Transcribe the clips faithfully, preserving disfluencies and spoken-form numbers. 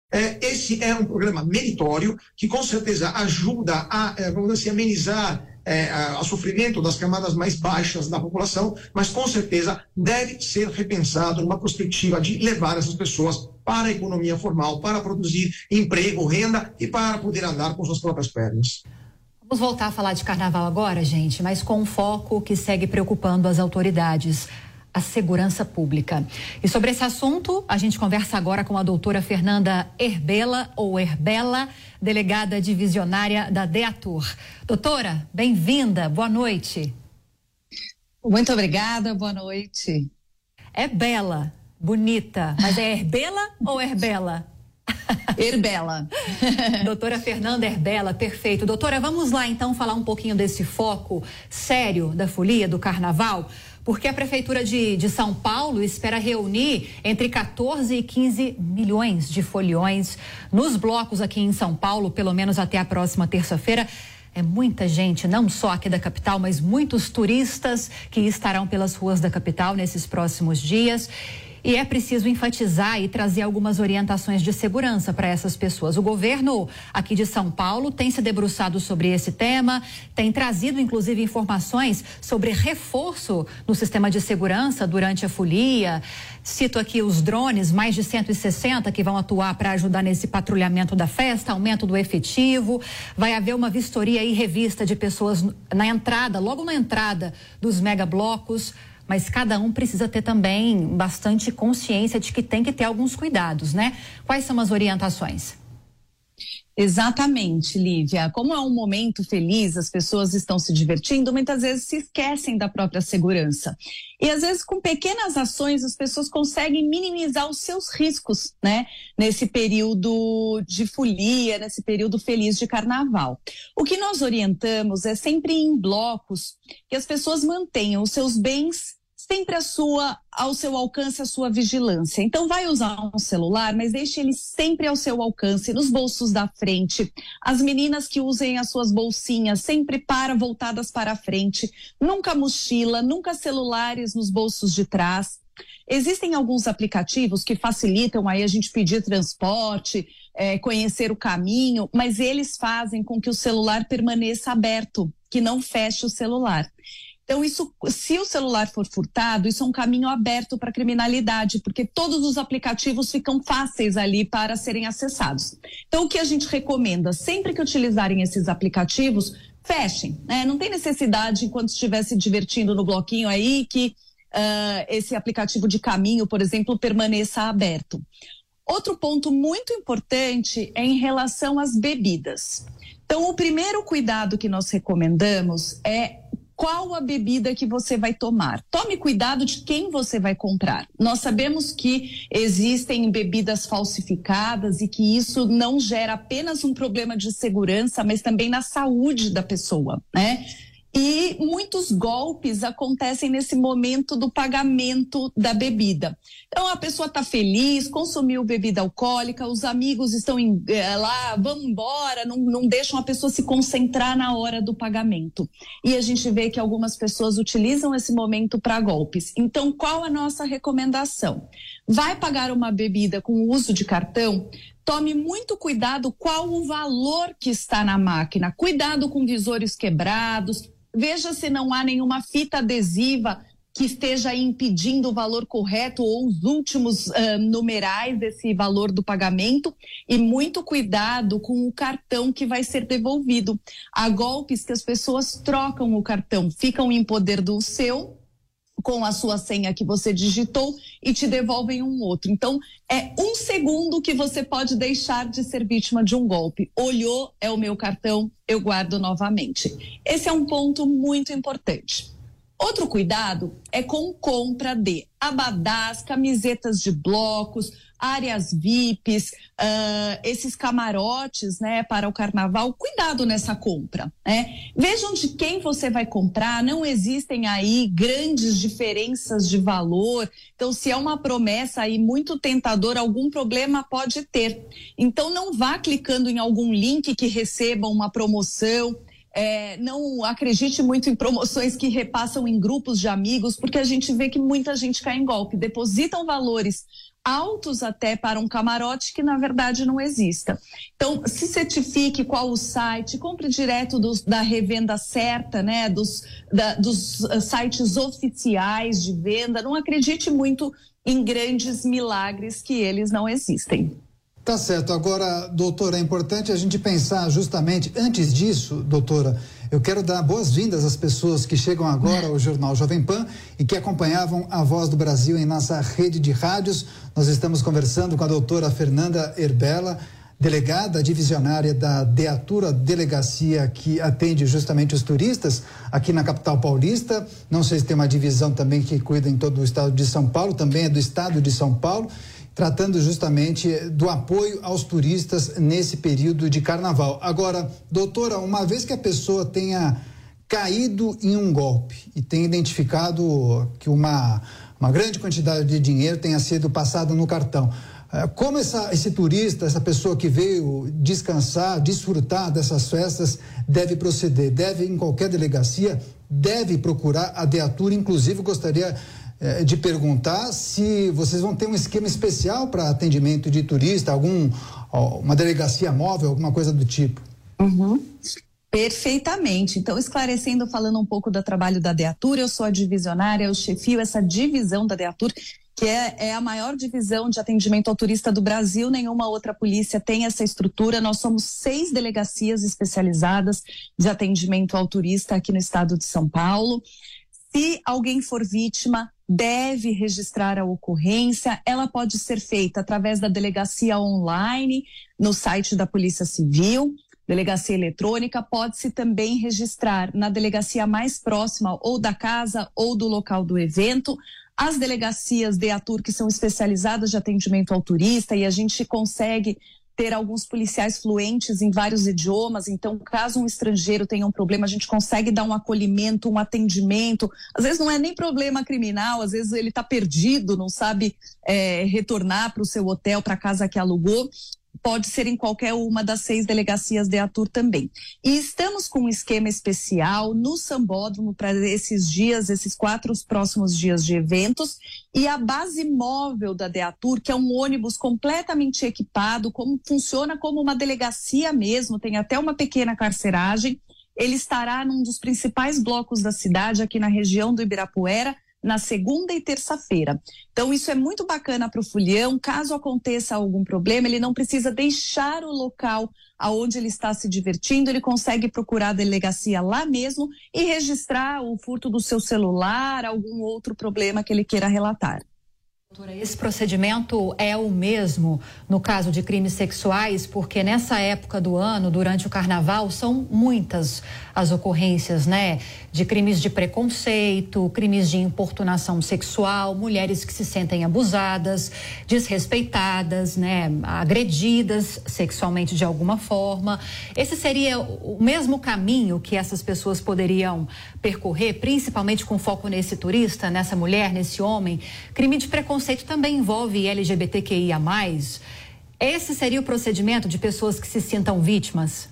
É, esse é um programa meritório que com certeza ajuda a, é, vamos dizer assim, amenizar é, a, a sofrimento das camadas mais baixas da população, mas com certeza deve ser repensado numa perspectiva de levar essas pessoas para a economia formal, para produzir emprego, renda e para poder andar com suas próprias pernas. Vamos voltar a falar de carnaval agora, gente, mas com um foco que segue preocupando as autoridades. A segurança pública. E sobre esse assunto, a gente conversa agora com a doutora Fernanda Erbela, ou Erbela, delegada divisionária da DEATUR. Doutora, bem-vinda, boa noite. Muito obrigada, boa noite. É bela, bonita, mas é Erbela ou Erbela? Erbela. Doutora Fernanda Erbela, perfeito. Doutora, vamos lá então falar um pouquinho desse foco sério da folia do carnaval, porque a Prefeitura de, de São Paulo espera reunir entre quatorze e quinze milhões de foliões nos blocos aqui em São Paulo, pelo menos até a próxima terça-feira. É muita gente, não só aqui da capital, mas muitos turistas que estarão pelas ruas da capital nesses próximos dias. E é preciso enfatizar e trazer algumas orientações de segurança para essas pessoas. O governo aqui de São Paulo tem se debruçado sobre esse tema, tem trazido inclusive informações sobre reforço no sistema de segurança durante a folia. Cito aqui os drones, mais de cento e sessenta que vão atuar para ajudar nesse patrulhamento da festa, aumento do efetivo. Vai haver uma vistoria e revista de pessoas na entrada, logo na entrada dos megablocos. Mas cada um precisa ter também bastante consciência de que tem que ter alguns cuidados, né? Quais são as orientações? Exatamente, Lívia. Como é um momento feliz, as pessoas estão se divertindo, muitas vezes se esquecem da própria segurança. E às vezes com pequenas ações as pessoas conseguem minimizar os seus riscos, né? Nesse período de folia, nesse período feliz de carnaval. O que nós orientamos é sempre em blocos que as pessoas mantenham os seus bens sempre a sua, ao seu alcance, a sua vigilância. Então vai usar um celular, mas deixe ele sempre ao seu alcance, nos bolsos da frente. As meninas que usem as suas bolsinhas sempre para, voltadas para a frente. Nunca mochila, nunca celulares nos bolsos de trás. Existem alguns aplicativos que facilitam aí a gente pedir transporte, é, conhecer o caminho, mas eles fazem com que o celular permaneça aberto, que não feche o celular. Então, isso, se o celular for furtado, isso é um caminho aberto para a criminalidade, porque todos os aplicativos ficam fáceis ali para serem acessados. Então, o que a gente recomenda, sempre que utilizarem esses aplicativos, fechem, né? Não tem necessidade, enquanto estiver se divertindo no bloquinho aí, que uh, esse aplicativo de caminho, por exemplo, permaneça aberto. Outro ponto muito importante é em relação às bebidas. Então, o primeiro cuidado que nós recomendamos é qual a bebida que você vai tomar. Tome cuidado de quem você vai comprar. Nós sabemos que existem bebidas falsificadas e que isso não gera apenas um problema de segurança, mas também na saúde da pessoa, né? E muitos golpes acontecem nesse momento do pagamento da bebida. Então a pessoa está feliz, consumiu bebida alcoólica, os amigos estão em, é, lá, vamos embora, não, não deixam a pessoa se concentrar na hora do pagamento. E a gente vê que algumas pessoas utilizam esse momento para golpes. Então qual a nossa recomendação? Vai pagar uma bebida com o uso de cartão? Tome muito cuidado qual o valor que está na máquina. Cuidado com visores quebrados. Veja se não há nenhuma fita adesiva que esteja impedindo o valor correto ou os últimos uh, numerais desse valor do pagamento. E muito cuidado com o cartão que vai ser devolvido. Há golpes que as pessoas trocam o cartão, ficam em poder do seu, com a sua senha que você digitou e te devolvem um outro. Então, é um segundo que você pode deixar de ser vítima de um golpe. Olhou, é o meu cartão, eu guardo novamente. Esse é um ponto muito importante. Outro cuidado é com compra de abadás, camisetas de blocos, áreas V I Ps, uh, esses camarotes, né, para o carnaval. Cuidado nessa compra, né? Vejam de quem você vai comprar, não existem aí grandes diferenças de valor. Então, se é uma promessa aí muito tentadora, algum problema pode ter. Então, não vá clicando em algum link que receba uma promoção. É, não acredite muito em promoções que repassam em grupos de amigos, porque a gente vê que muita gente cai em golpe, depositam valores altos até para um camarote que na verdade não exista. Então, se certifique qual o site, compre direto dos, da revenda certa, né, dos, da, dos uh, sites oficiais de venda, não acredite muito em grandes milagres que eles não existem. Tá certo. Agora, doutora, é importante a gente pensar justamente, antes disso, doutora, eu quero dar boas-vindas às pessoas que chegam agora ao Jornal Jovem Pan e que acompanhavam a Voz do Brasil em nossa rede de rádios. Nós estamos conversando com a doutora Fernanda Erbella, delegada divisionária da DEATUR, a delegacia que atende justamente os turistas aqui na capital paulista. Não sei se tem uma divisão também que cuida em todo o estado de São Paulo, também é do estado de São Paulo, tratando justamente do apoio aos turistas nesse período de carnaval. Agora, doutora, uma vez que a pessoa tenha caído em um golpe e tenha identificado que uma, uma grande quantidade de dinheiro tenha sido passado no cartão, como essa, esse turista, essa pessoa que veio descansar, desfrutar dessas festas, deve proceder? Deve, em qualquer delegacia, deve procurar a DEATUR? Inclusive, gostaria de perguntar se vocês vão ter um esquema especial para atendimento de turista, algum, uma delegacia móvel, alguma coisa do tipo. Uhum. Perfeitamente. Então, esclarecendo, falando um pouco do trabalho da DEATUR, eu sou a divisionária, eu chefio essa divisão da DEATUR, que é, é a maior divisão de atendimento ao turista do Brasil. Nenhuma outra polícia tem essa estrutura. Nós somos seis delegacias especializadas de atendimento ao turista aqui no estado de São Paulo. Se alguém for vítima, deve registrar a ocorrência. Ela pode ser feita através da delegacia online, no site da Polícia Civil, delegacia eletrônica. Pode-se também registrar na delegacia mais próxima, ou da casa ou do local do evento. As delegacias DEATUR, que são especializadas de atendimento ao turista, e a gente consegue ter alguns policiais fluentes em vários idiomas. Então, caso um estrangeiro tenha um problema, a gente consegue dar um acolhimento, um atendimento. Às vezes não é nem problema criminal, às vezes ele está perdido, não sabe é, retornar para o seu hotel, para a casa que alugou. Pode ser em qualquer uma das seis delegacias DEATUR também. E estamos com um esquema especial no Sambódromo para esses dias, esses quatro próximos dias de eventos. E a base móvel da DEATUR, que é um ônibus completamente equipado, como, funciona como uma delegacia mesmo, tem até uma pequena carceragem. Ele estará num dos principais blocos da cidade, aqui na região do Ibirapuera, na segunda e terça-feira. Então, isso é muito bacana para o folião. Caso aconteça algum problema, ele não precisa deixar o local aonde ele está se divertindo, ele consegue procurar a delegacia lá mesmo e registrar o furto do seu celular, algum outro problema que ele queira relatar. Doutora, esse procedimento é o mesmo no caso de crimes sexuais, porque nessa época do ano, durante o carnaval, são muitas as ocorrências, né? De crimes de preconceito, crimes de importunação sexual, mulheres que se sentem abusadas, desrespeitadas, né? Agredidas sexualmente de alguma forma. Esse seria o mesmo caminho que essas pessoas poderiam percorrer, principalmente com foco nesse turista, nessa mulher, nesse homem? Crime de preconceito preconceito também envolve L G B T Q I A mais. Esse seria o procedimento de pessoas que se sintam vítimas?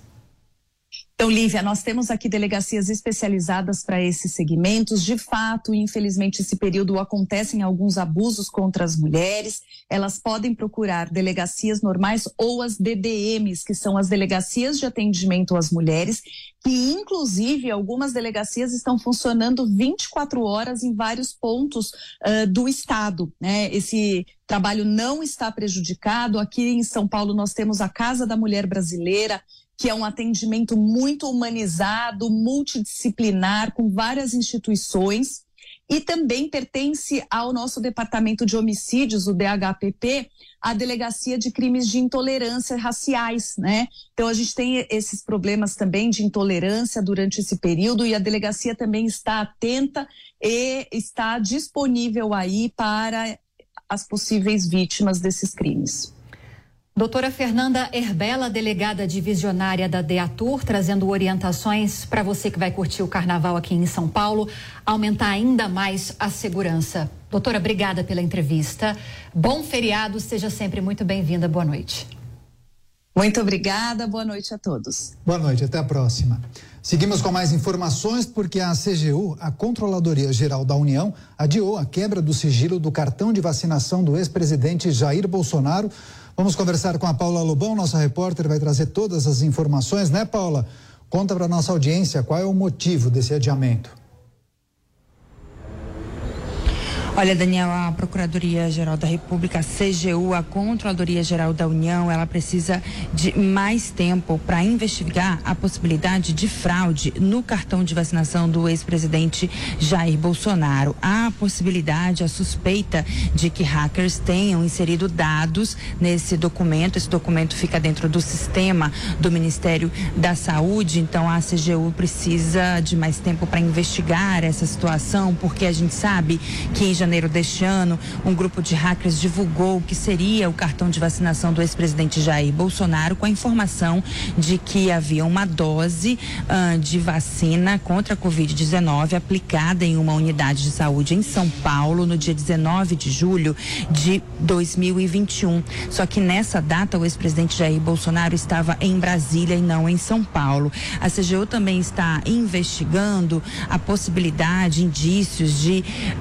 Então, Lívia, nós temos aqui delegacias especializadas para esses segmentos. De fato, infelizmente, esse período acontecem alguns abusos contra as mulheres. Elas podem procurar delegacias normais ou as D D Ms, que são as delegacias de atendimento às mulheres, que inclusive algumas delegacias estão funcionando vinte e quatro horas em vários pontos uh, do estado, né? Esse trabalho não está prejudicado. Aqui em São Paulo nós temos a Casa da Mulher Brasileira, que é um atendimento muito humanizado, multidisciplinar, com várias instituições, e também pertence ao nosso Departamento de Homicídios, o D H P P, a Delegacia de Crimes de Intolerância Raciais, né? Então a gente tem esses problemas também de intolerância durante esse período, e a delegacia também está atenta e está disponível aí para as possíveis vítimas desses crimes. Doutora Fernanda Erbella, delegada divisionária da DEATUR, trazendo orientações para você que vai curtir o carnaval aqui em São Paulo, aumentar ainda mais a segurança. Doutora, obrigada pela entrevista. Bom feriado, seja sempre muito bem-vinda. Boa noite. Muito obrigada, boa noite a todos. Boa noite, até a próxima. Seguimos com mais informações porque a C G U, a Controladoria Geral da União, adiou a quebra do sigilo do cartão de vacinação do ex-presidente Jair Bolsonaro. Vamos conversar com a Paula Lobão, nossa repórter, vai trazer todas as informações, né, Paula? Conta para a nossa audiência qual é o motivo desse adiamento. Olha, Daniel, a Procuradoria-Geral da República, a C G U, a Controladoria-Geral da União, ela precisa de mais tempo para investigar a possibilidade de fraude no cartão de vacinação do ex-presidente Jair Bolsonaro. Há a possibilidade, a suspeita de que hackers tenham inserido dados nesse documento. Esse documento fica dentro do sistema do Ministério da Saúde, então a C G U precisa de mais tempo para investigar essa situação, porque a gente sabe que em janeiro deste ano, um grupo de hackers divulgou que seria o cartão de vacinação do ex-presidente Jair Bolsonaro, com a informação de que havia uma dose uh, de vacina contra a covid dezenove aplicada em uma unidade de saúde em São Paulo no dia dezenove de julho de dois mil e vinte e um. Só que nessa data o ex-presidente Jair Bolsonaro estava em Brasília e não em São Paulo. A C G U também está investigando a possibilidade, indícios de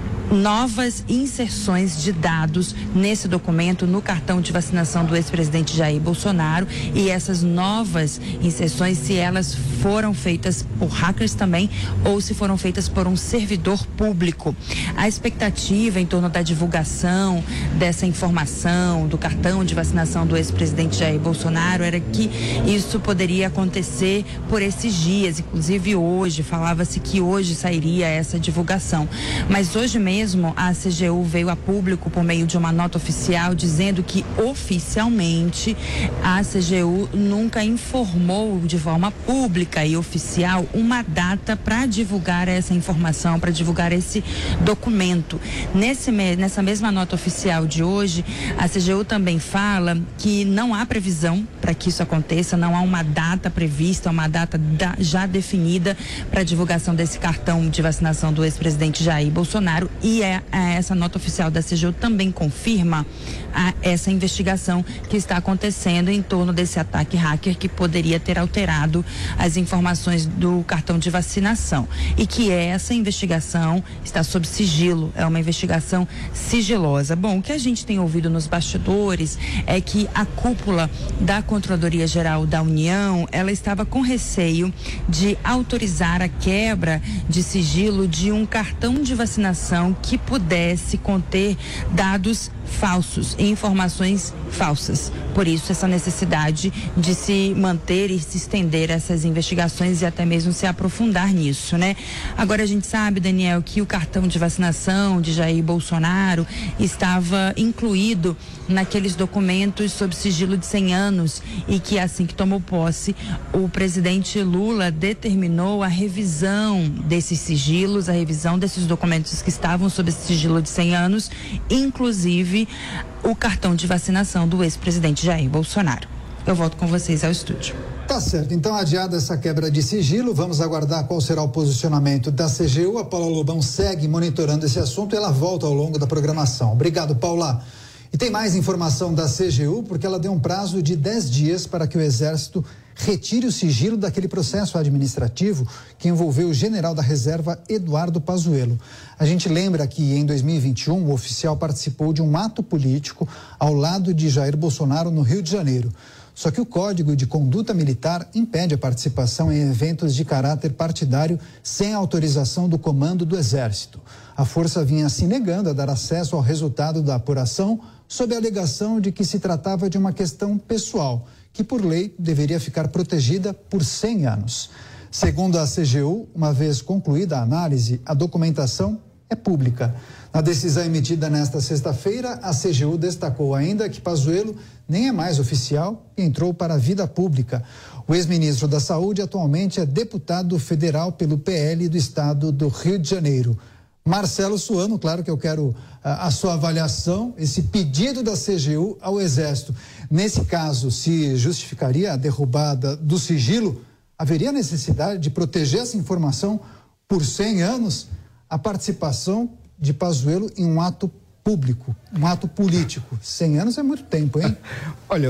novas inserções de dados nesse documento, no cartão de vacinação do ex-presidente Jair Bolsonaro, e essas novas inserções, se elas foram feitas por hackers também ou se foram feitas por um servidor público. A expectativa em torno da divulgação dessa informação do cartão de vacinação do ex-presidente Jair Bolsonaro era que isso poderia acontecer por esses dias, inclusive hoje, falava-se que hoje sairia essa divulgação, mas hoje mesmo Mesmo a C G U veio a público por meio de uma nota oficial dizendo que oficialmente a C G U nunca informou de forma pública e oficial uma data para divulgar essa informação, para divulgar esse documento. Nesse, nessa mesma nota oficial de hoje, a C G U também fala que não há previsão para que isso aconteça, não há uma data prevista, uma data da, já definida para a divulgação desse cartão de vacinação do ex-presidente Jair Bolsonaro. E é, é, essa nota oficial da C G U também confirma a, essa investigação que está acontecendo em torno desse ataque hacker que poderia ter alterado as informações do cartão de vacinação. E que essa investigação está sob sigilo, é uma investigação sigilosa. Bom, o que a gente tem ouvido nos bastidores é que a cúpula da Controladoria Geral da União, ela estava com receio de autorizar a quebra de sigilo de um cartão de vacinação que pudesse conter dados falsos e informações falsas. Por isso, essa necessidade de se manter e se estender essas investigações e até mesmo se aprofundar nisso, né? Agora, a gente sabe, Daniel, que o cartão de vacinação de Jair Bolsonaro estava incluído naqueles documentos sob sigilo de cem anos e que, assim que tomou posse, o presidente Lula determinou a revisão desses sigilos, a revisão desses documentos que estavam sob sigilo de cem anos, inclusive o cartão de vacinação do ex-presidente Jair Bolsonaro. Eu volto com vocês ao estúdio. Tá certo, então adiada essa quebra de sigilo, vamos aguardar qual será o posicionamento da C G U. A Paula Lobão segue monitorando esse assunto e ela volta ao longo da programação. Obrigado, Paula. E tem mais informação da C G U, porque ela deu um prazo de dez dias para que o Exército retire o sigilo daquele processo administrativo que envolveu o general da reserva Eduardo Pazuello. A gente lembra que em dois mil e vinte e um o oficial participou de um ato político ao lado de Jair Bolsonaro no Rio de Janeiro. Só que o Código de Conduta Militar impede a participação em eventos de caráter partidário sem autorização do comando do Exército. A força vinha se negando a dar acesso ao resultado da apuração sob a alegação de que se tratava de uma questão pessoal, que por lei deveria ficar protegida por cem anos. Segundo a C G U, uma vez concluída a análise, a documentação é pública. Na decisão emitida nesta sexta-feira, a C G U destacou ainda que Pazuello nem é mais oficial e entrou para a vida pública. O ex-ministro da Saúde atualmente é deputado federal pelo P L do estado do Rio de Janeiro. Marcelo Suano, claro que eu quero a, a sua avaliação, esse pedido da C G U ao Exército. Nesse caso, se justificaria a derrubada do sigilo? Haveria necessidade de proteger essa informação por cem anos? A participação de Pazuello em um ato público, um ato político. cem anos é muito tempo, hein? Olha,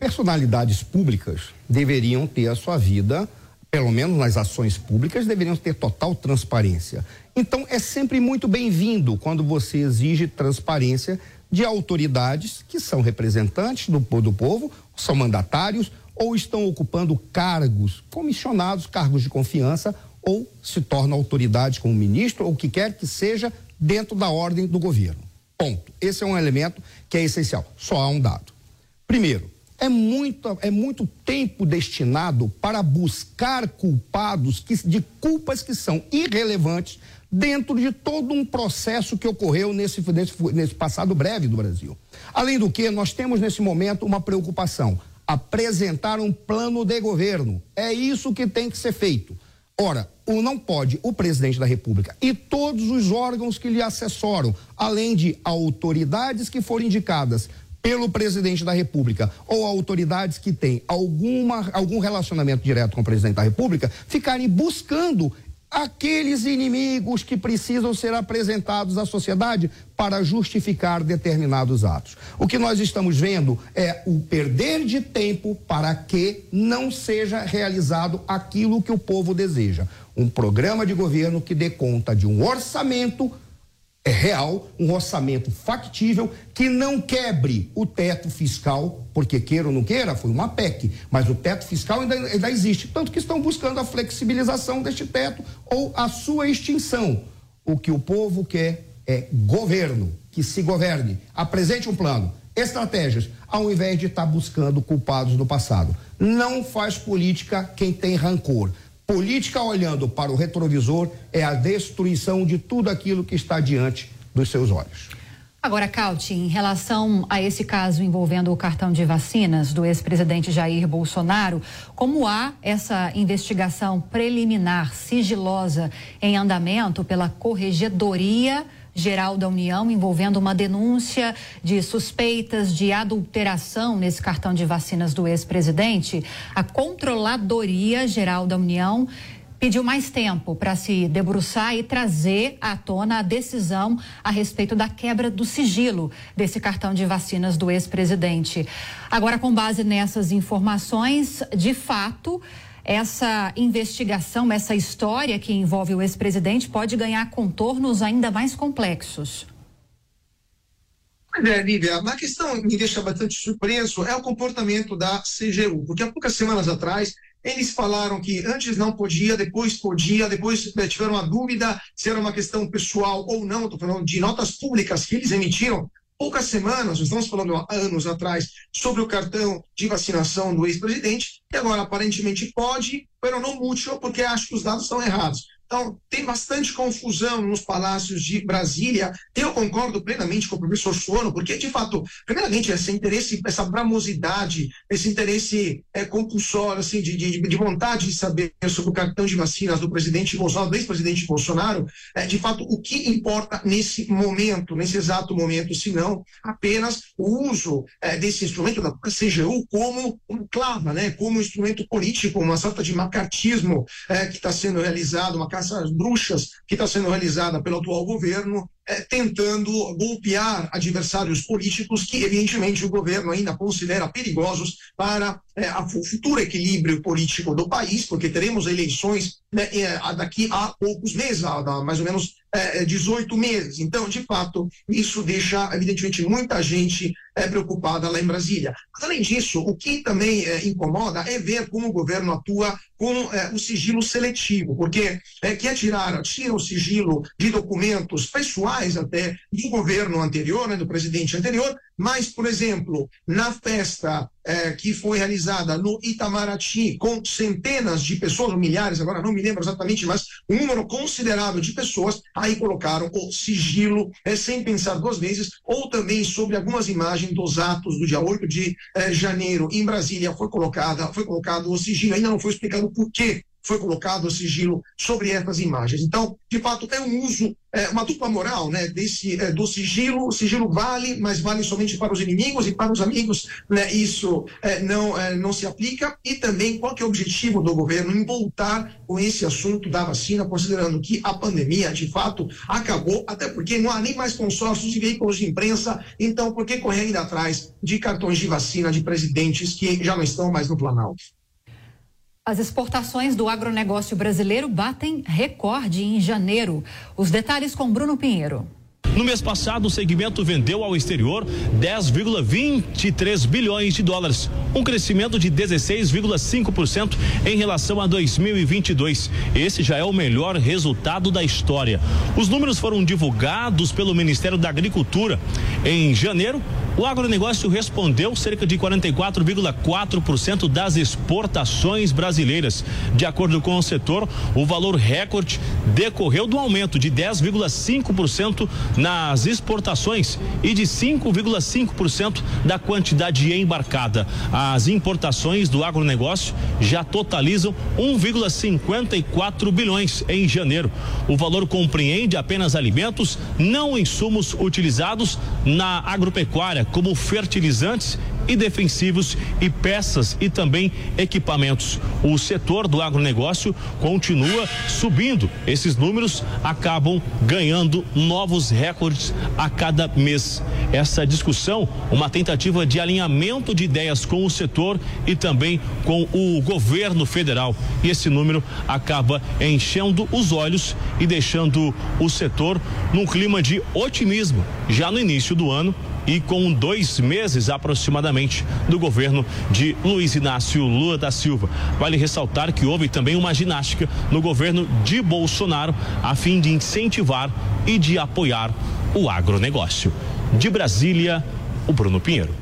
personalidades públicas deveriam ter a sua vida, pelo menos nas ações públicas, deveriam ter total transparência. Então, é sempre muito bem-vindo quando você exige transparência de autoridades que são representantes do, do povo, são mandatários ou estão ocupando cargos comissionados, cargos de confiança, ou se tornam autoridades como ministro ou o que quer que seja dentro da ordem do governo. Ponto. Esse é um elemento que é essencial. Só há um dado. Primeiro, é muito, é muito tempo destinado para buscar culpados que, de culpas que são irrelevantes dentro de todo um processo que ocorreu nesse, nesse, nesse passado breve do Brasil. Além do que, nós temos nesse momento uma preocupação: apresentar um plano de governo. É isso que tem que ser feito. Ora, o não pode o presidente da República e todos os órgãos que lhe assessoram, além de autoridades que forem indicadas pelo presidente da República ou autoridades que têm alguma, algum relacionamento direto com o presidente da República, ficarem buscando aqueles inimigos que precisam ser apresentados à sociedade para justificar determinados atos. O que nós estamos vendo é o perder de tempo para que não seja realizado aquilo que o povo deseja. Um programa de governo que dê conta de um orçamento é real, um orçamento factível, que não quebre o teto fiscal, porque queira ou não queira, foi uma P E C, mas o teto fiscal ainda, ainda existe, tanto que estão buscando a flexibilização deste teto ou a sua extinção. O que o povo quer é governo, que se governe, apresente um plano, estratégias, ao invés de estar buscando culpados do passado. Não faz política quem tem rancor. Política olhando para o retrovisor é a destruição de tudo aquilo que está diante dos seus olhos. Agora, Cauti, em relação a esse caso envolvendo o cartão de vacinas do ex-presidente Jair Bolsonaro, como há essa investigação preliminar sigilosa em andamento pela Corregedoria Geral da União, envolvendo uma denúncia de suspeitas de adulteração nesse cartão de vacinas do ex-presidente, a Controladoria Geral da União pediu mais tempo para se debruçar e trazer à tona a decisão a respeito da quebra do sigilo desse cartão de vacinas do ex-presidente. Agora, com base nessas informações, de fato, essa investigação, essa história que envolve o ex-presidente pode ganhar contornos ainda mais complexos. Pois é, Lívia, uma questão que me deixa bastante surpreso é o comportamento da C G U, porque há poucas semanas atrás eles falaram que antes não podia, depois podia, depois tiveram uma dúvida se era uma questão pessoal ou não. Estou falando de notas públicas que eles emitiram poucas semanas, estamos falando há anos atrás, sobre o cartão de vacinação do ex-presidente, e agora aparentemente pode, mas não mútil, porque acho que os dados estão errados. Então, tem bastante confusão nos palácios de Brasília. Eu concordo plenamente com o professor Suono, porque, de fato, primeiramente, esse interesse, essa bramosidade, esse interesse é, compulsório, assim, de, de, de vontade de saber sobre o cartão de vacinas do presidente Bolsonaro, do ex-presidente Bolsonaro, é, de fato, o que importa nesse momento, nesse exato momento, se não apenas o uso é, desse instrumento da C G U como um clava, né, como um instrumento político, uma sorte de macartismo é, que está sendo realizado, uma caça às bruxas que está sendo realizada pelo atual governo, é, tentando golpear adversários políticos que, evidentemente, o governo ainda considera perigosos para é, a, o futuro equilíbrio político do país, porque teremos eleições né, é, daqui a poucos meses, a, a mais ou menos é, dezoito meses. Então, de fato, isso deixa, evidentemente, muita gente é, preocupada lá em Brasília. Mas, além disso, o que também é, incomoda é ver como o governo atua com é, o sigilo seletivo, porque é, quer tirar, tira o sigilo de documentos pessoais até do governo anterior, né, do presidente anterior, mas, por exemplo, na festa é, que foi realizada no Itamaraty, com centenas de pessoas, ou milhares, agora não me lembro exatamente, mas um número considerável de pessoas, aí colocaram o sigilo é, sem pensar duas vezes, ou também sobre algumas imagens dos atos do dia oito de é, janeiro em Brasília, foi colocada, foi colocado o sigilo, ainda não foi explicado por quê foi colocado o sigilo sobre essas imagens. Então, de fato, é um uso, é, uma dupla moral, né, desse, é, do sigilo. O sigilo vale, mas vale somente para os inimigos, e para os amigos, né, isso é, não, é, não se aplica. E também, qual que é o objetivo do governo em voltar com esse assunto da vacina, considerando que a pandemia, de fato, acabou, até porque não há nem mais consórcios de veículos de imprensa, então por que correr ainda atrás de cartões de vacina de presidentes que já não estão mais no Planalto? As exportações do agronegócio brasileiro batem recorde em janeiro. Os detalhes com Bruno Pinheiro. No mês passado, o segmento vendeu ao exterior dez vírgula vinte e três bilhões de dólares, um crescimento de dezesseis vírgula cinco por cento em relação a dois mil e vinte e dois. Esse já é o melhor resultado da história. Os números foram divulgados pelo Ministério da Agricultura. Em janeiro, o agronegócio respondeu cerca de quarenta e quatro vírgula quatro por cento das exportações brasileiras. De acordo com o setor, o valor recorde decorreu do aumento de dez vírgula cinco por cento nas exportações e de cinco vírgula cinco por cento da quantidade embarcada. As importações do agronegócio já totalizam um vírgula cinquenta e quatro bilhões em janeiro. O valor compreende apenas alimentos, não insumos utilizados na agropecuária, como fertilizantes e defensivos e peças e também equipamentos. O setor do agronegócio continua subindo. Esses números acabam ganhando novos recordes a cada mês. Essa discussão, uma tentativa de alinhamento de ideias com o setor e também com o governo federal. E esse número acaba enchendo os olhos e deixando o setor num clima de otimismo já no início do ano, e com dois meses aproximadamente do governo de Luiz Inácio Lula da Silva. Vale ressaltar que houve também uma ginástica no governo de Bolsonaro a fim de incentivar e de apoiar o agronegócio. De Brasília, o Bruno Pinheiro.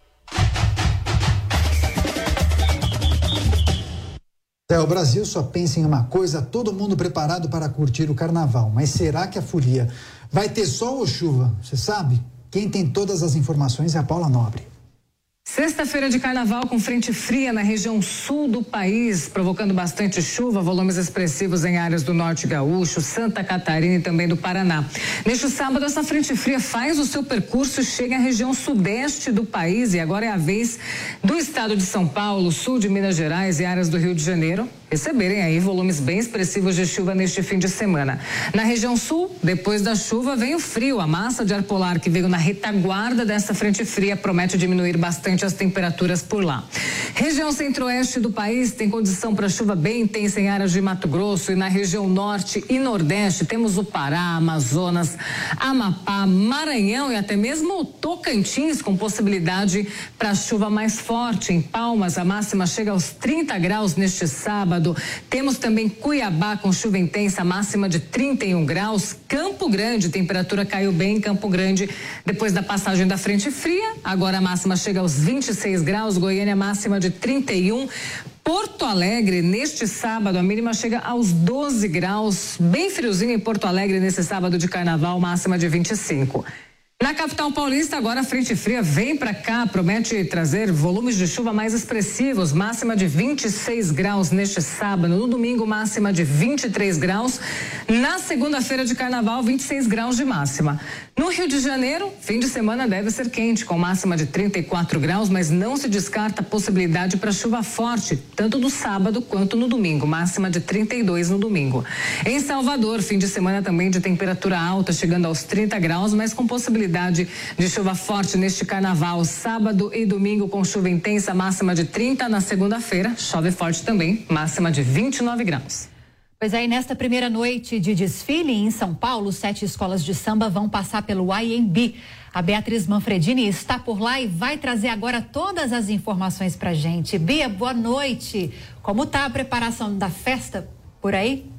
É, o Brasil só pensa em uma coisa, todo mundo preparado para curtir o carnaval. Mas será que a folia vai ter sol ou chuva? Você sabe? Quem tem todas as informações é a Paula Nobre. Sexta-feira de carnaval com frente fria na região sul do país, provocando bastante chuva, volumes expressivos em áreas do norte gaúcho, Santa Catarina e também do Paraná. Neste sábado, essa frente fria faz o seu percurso e chega à região sudeste do país, e agora é a vez do estado de São Paulo, sul de Minas Gerais e áreas do Rio de Janeiro receberem aí volumes bem expressivos de chuva neste fim de semana. Na região sul, depois da chuva, vem o frio. A massa de ar polar que veio na retaguarda dessa frente fria promete diminuir bastante as temperaturas por lá. Região centro-oeste do país tem condição para chuva bem intensa em áreas de Mato Grosso, e na região norte e nordeste temos o Pará, Amazonas, Amapá, Maranhão e até mesmo Tocantins, com possibilidade para chuva mais forte. Em Palmas, a máxima chega aos trinta graus neste sábado. Temos também Cuiabá com chuva intensa, máxima de trinta e um graus. Campo Grande, temperatura caiu bem em Campo Grande depois da passagem da frente fria. Agora a máxima chega aos vinte e seis graus. Goiânia, máxima de trinta e um. Porto Alegre, neste sábado, a mínima chega aos doze graus. Bem friozinho em Porto Alegre nesse sábado de carnaval, máxima de vinte e cinco. Na capital paulista, agora a frente fria vem para cá, promete trazer volumes de chuva mais expressivos, máxima de vinte e seis graus neste sábado. No domingo, máxima de vinte e três graus. Na segunda-feira de carnaval, vinte e seis graus de máxima. No Rio de Janeiro, fim de semana deve ser quente, com máxima de trinta e quatro graus, mas não se descarta a possibilidade para chuva forte, tanto no sábado quanto no domingo, máxima de trinta e dois no domingo. Em Salvador, fim de semana também de temperatura alta, chegando aos trinta graus, mas com possibilidade de chuva forte neste carnaval. Sábado e domingo com chuva intensa, máxima de trinta. Na segunda-feira, chove forte também, máxima de vinte e nove graus. Pois aí, nesta primeira noite de desfile em São Paulo, sete escolas de samba vão passar pelo I M B. A Beatriz Manfredini está por lá e vai trazer agora todas as informações pra gente. Bia, boa noite. Como tá a preparação da festa por aí?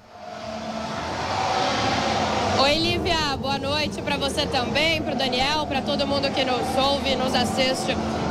Oi, Lívia, boa noite para você também, para o Daniel, para todo mundo que nos ouve, nos assiste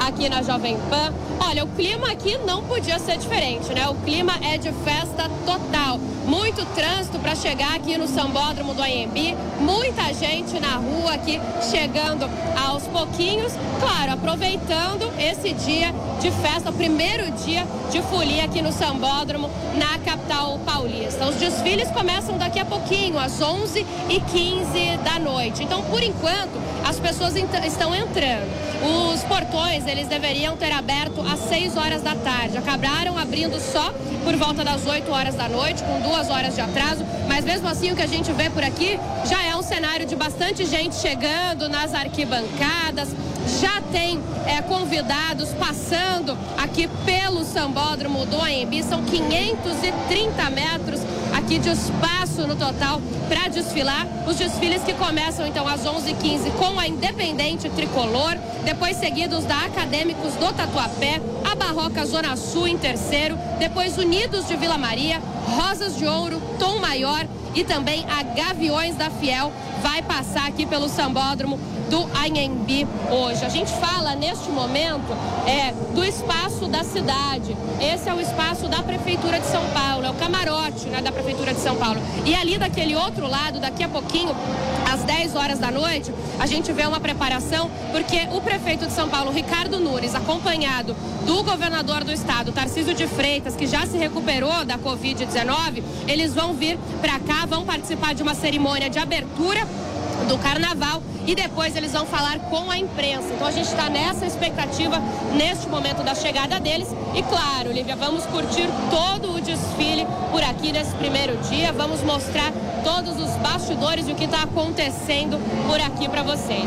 aqui na Jovem Pan. Olha, o clima aqui não podia ser diferente, né? O clima é de festa total. Muito trânsito para chegar aqui no Sambódromo do Anhembi, muita gente na rua aqui chegando aos pouquinhos, claro, aproveitando esse dia de festa, o primeiro dia de folia aqui no Sambódromo, na capital paulista. Os desfiles começam daqui a pouquinho, às onze e quinze da noite. Então, por enquanto, as pessoas estão entrando. Os portões, eles deveriam ter aberto às seis horas da tarde. Acabaram abrindo só por volta das oito horas da noite, com duas horas de atraso. Mas mesmo assim, o que a gente vê por aqui já é um cenário de bastante gente chegando nas arquibancadas. Já tem é, convidados passando aqui pelo Sambódromo do Anhembi. São quinhentos e trinta metros aqui de espaço no total para desfilar. Os desfiles que começam então às onze e quinze com a Independente Tricolor, depois seguidos da Acadêmicos do Tatuapé, a Barroca Zona Sul em terceiro, depois Unidos de Vila Maria, Rosas de Ouro, Tom Maior e também a Gaviões da Fiel vai passar aqui pelo Sambódromo do Anhembi hoje. A gente fala neste momento é, do espaço da cidade. Esse é o espaço da Prefeitura de São Paulo, é o camarote, né, da Prefeitura de São Paulo. E ali daquele outro lado, daqui a pouquinho, às dez horas da noite, a gente vê uma preparação, porque o prefeito de São Paulo, Ricardo Nunes, acompanhado do governador do estado, Tarcísio de Freitas, que já se recuperou da covid dezenove, eles vão vir para cá, vão participar de uma cerimônia de abertura do carnaval e depois eles vão falar com a imprensa. Então a gente está nessa expectativa neste momento da chegada deles e claro, Lívia, vamos curtir todo o desfile por aqui nesse primeiro dia, vamos mostrar todos os bastidores e o que está acontecendo por aqui para vocês.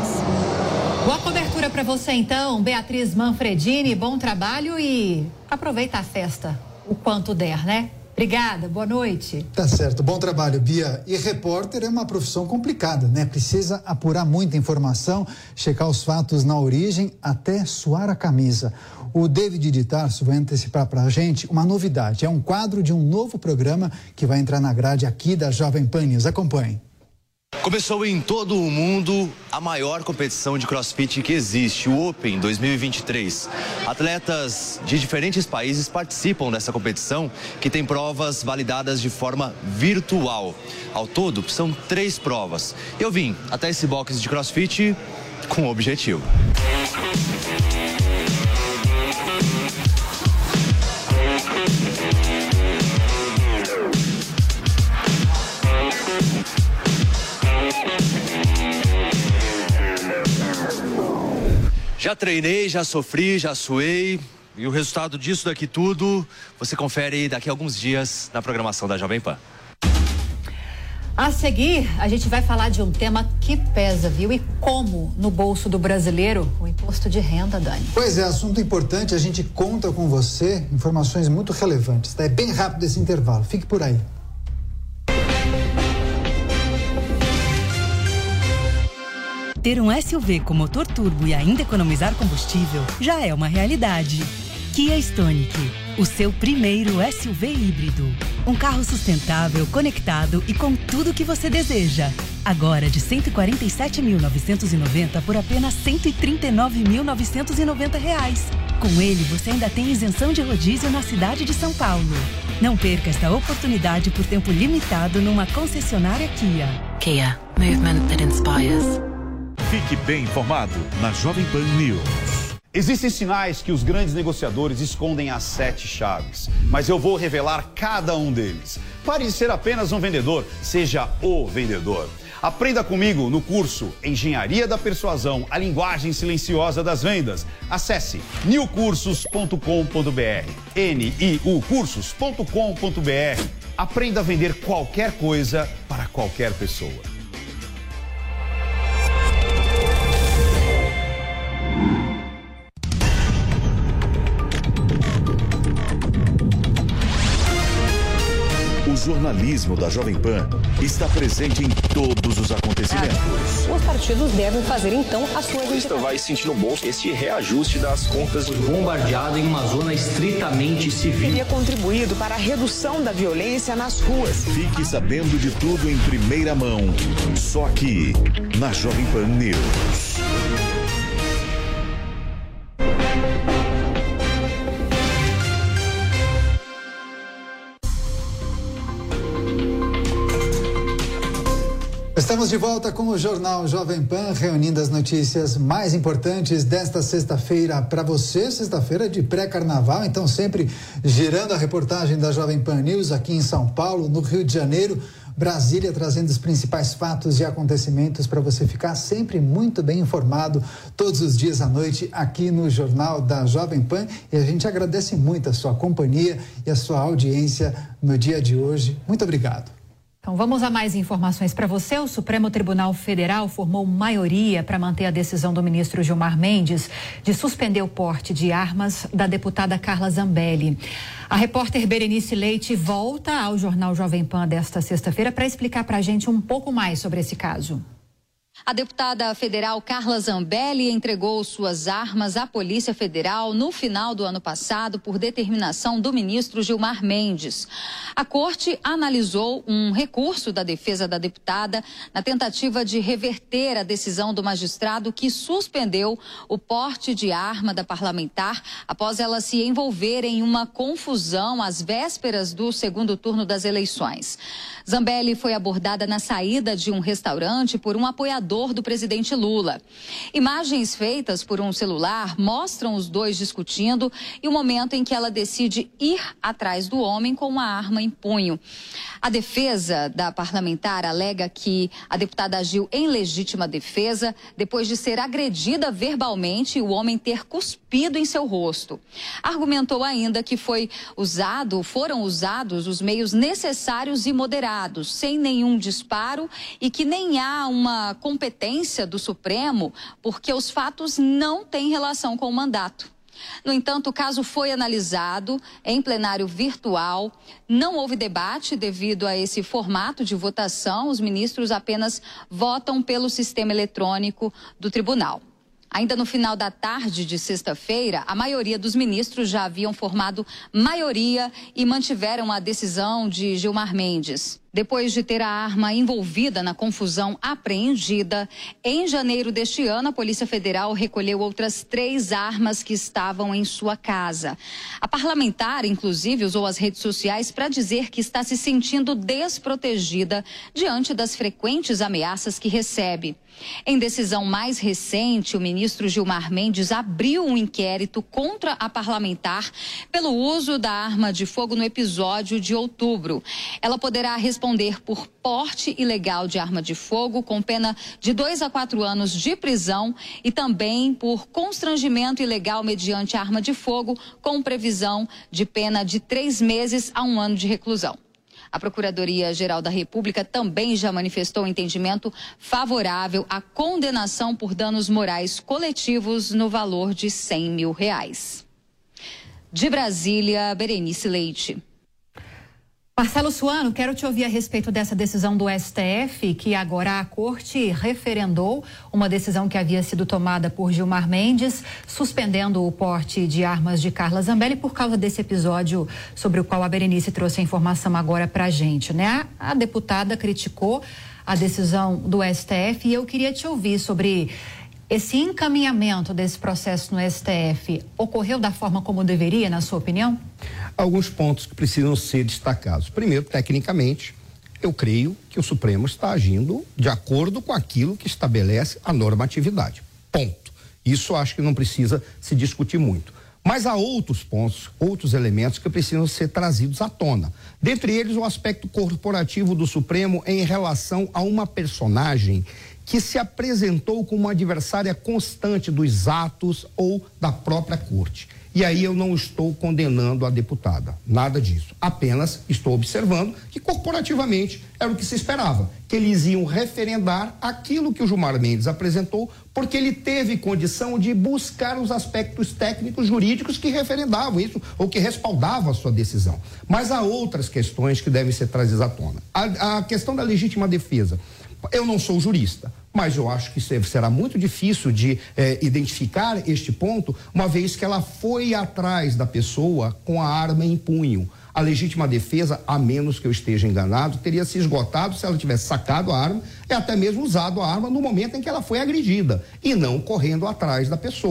Boa cobertura para você então, Beatriz Manfredini, bom trabalho e aproveita a festa o quanto der, né? Obrigada, boa noite. Tá certo, bom trabalho, Bia. E repórter é uma profissão complicada, né? Precisa apurar muita informação, checar os fatos na origem, até suar a camisa. O David de Tarso vai antecipar pra gente uma novidade. É um quadro de um novo programa que vai entrar na grade aqui da Jovem Pan News. Acompanhe. Começou em todo o mundo a maior competição de crossfit que existe, o Open dois mil e vinte e três. Atletas de diferentes países participam dessa competição, que tem provas validadas de forma virtual. Ao todo, são três provas. Eu vim até esse box de crossfit com um objetivo. Já treinei, já sofri, já suei e o resultado disso daqui tudo você confere daqui a alguns dias na programação da Jovem Pan. A seguir, a gente vai falar de um tema que pesa, viu? E como no bolso do brasileiro o imposto de renda, Dani. Pois é, assunto importante, a gente conta com você informações muito relevantes, tá? É bem rápido esse intervalo, fique por aí. Ter um S U V com motor turbo e ainda economizar combustível já é uma realidade. Kia Stonic, o seu primeiro S U V híbrido. Um carro sustentável, conectado e com tudo o que você deseja. Agora de cento e quarenta e sete mil novecentos e noventa por apenas cento e trinta e nove mil novecentos e noventa reais. Com ele, você ainda tem isenção de rodízio na cidade de São Paulo. Não perca esta oportunidade por tempo limitado numa concessionária Kia. Kia, movement that inspires. Fique bem informado na Jovem Pan News. Existem sinais que os grandes negociadores escondem as sete chaves, mas eu vou revelar cada um deles. Pare de ser apenas um vendedor, seja o vendedor. Aprenda comigo no curso Engenharia da Persuasão, a linguagem silenciosa das vendas. Acesse new cursos ponto com ponto br, N I U cursos ponto com ponto br. Aprenda a vender qualquer coisa para qualquer pessoa. O jornalismo da Jovem Pan está presente em todos os acontecimentos. Os partidos devem fazer, então, a sua... O vai sentir no bolso esse reajuste das contas. Bombardeado em uma zona estritamente civil. Teria contribuído para a redução da violência nas ruas. Fique sabendo de tudo em primeira mão, só aqui, na Jovem Pan News. Estamos de volta com o Jornal Jovem Pan, reunindo as notícias mais importantes desta sexta-feira para você, sexta-feira de pré-carnaval, então sempre girando a reportagem da Jovem Pan News aqui em São Paulo, no Rio de Janeiro, Brasília, trazendo os principais fatos e acontecimentos para você ficar sempre muito bem informado todos os dias à noite aqui no Jornal da Jovem Pan. E a gente agradece muito a sua companhia e a sua audiência no dia de hoje. Muito obrigado. Então vamos a mais informações para você. O Supremo Tribunal Federal formou maioria para manter a decisão do ministro Gilmar Mendes de suspender o porte de armas da deputada Carla Zambelli. A repórter Berenice Leite volta ao Jornal Jovem Pan desta sexta-feira para explicar para a gente um pouco mais sobre esse caso. A deputada federal Carla Zambelli entregou suas armas à Polícia Federal no final do ano passado por determinação do ministro Gilmar Mendes. A corte analisou um recurso da defesa da deputada na tentativa de reverter a decisão do magistrado que suspendeu o porte de arma da parlamentar após ela se envolver em uma confusão às vésperas do segundo turno das eleições. Zambelli foi abordada na saída de um restaurante por um apoiador do presidente Lula. Imagens feitas por um celular mostram os dois discutindo e o momento em que ela decide ir atrás do homem com uma arma em punho. A defesa da parlamentar alega que a deputada agiu em legítima defesa depois de ser agredida verbalmente e o homem ter cuspido em seu rosto. Argumentou ainda que foi usado, foram usados os meios necessários e moderados, sem nenhum disparo e que nem há uma competência do Supremo porque os fatos não têm relação com o mandato. No entanto, o caso foi analisado em plenário virtual. Não houve debate devido a esse formato de votação. Os ministros apenas votam pelo sistema eletrônico do tribunal. Ainda no final da tarde de sexta-feira, a maioria dos ministros já haviam formado maioria e mantiveram a decisão de Gilmar Mendes. Depois de ter a arma envolvida na confusão apreendida, em janeiro deste ano, a Polícia Federal recolheu outras três armas que estavam em sua casa. A parlamentar, inclusive, usou as redes sociais para dizer que está se sentindo desprotegida diante das frequentes ameaças que recebe. Em decisão mais recente, o ministro Gilmar Mendes abriu um inquérito contra a parlamentar pelo uso da arma de fogo no episódio de outubro. Ela poderá responder responder por porte ilegal de arma de fogo com pena de dois a quatro anos de prisão e também por constrangimento ilegal mediante arma de fogo com previsão de pena de três meses a um ano de reclusão. A Procuradoria-Geral da República também já manifestou entendimento favorável à condenação por danos morais coletivos no valor de cem mil reais. De Brasília, Berenice Leite. Marcelo Suano, quero te ouvir a respeito dessa decisão do S T F, que agora a corte referendou uma decisão que havia sido tomada por Gilmar Mendes, suspendendo o porte de armas de Carla Zambelli por causa desse episódio sobre o qual a Berenice trouxe a informação agora pra gente, né? A, a deputada criticou a decisão do S T F e eu queria te ouvir sobre esse encaminhamento desse processo no S T F. Ocorreu da forma como deveria, na sua opinião? Alguns pontos que precisam ser destacados. Primeiro, tecnicamente, eu creio que o Supremo está agindo de acordo com aquilo que estabelece a normatividade. Ponto. Isso acho que não precisa se discutir muito. Mas há outros pontos, outros elementos que precisam ser trazidos à tona. Dentre eles, o aspecto corporativo do Supremo em relação a uma personagem que se apresentou como uma adversária constante dos atos ou da própria corte. E aí eu não estou condenando a deputada, nada disso. Apenas estou observando que corporativamente era o que se esperava, que eles iam referendar aquilo que o Gilmar Mendes apresentou, porque ele teve condição de buscar os aspectos técnicos jurídicos que referendavam isso ou que respaldavam a sua decisão. Mas há outras questões que devem ser trazidas à tona. A, a questão da legítima defesa. Eu não sou jurista, mas eu acho que será muito difícil de eh, identificar este ponto, uma vez que ela foi atrás da pessoa com a arma em punho. A legítima defesa, a menos que eu esteja enganado, teria se esgotado se ela tivesse sacado a arma e até mesmo usado a arma no momento em que ela foi agredida, e não correndo atrás da pessoa.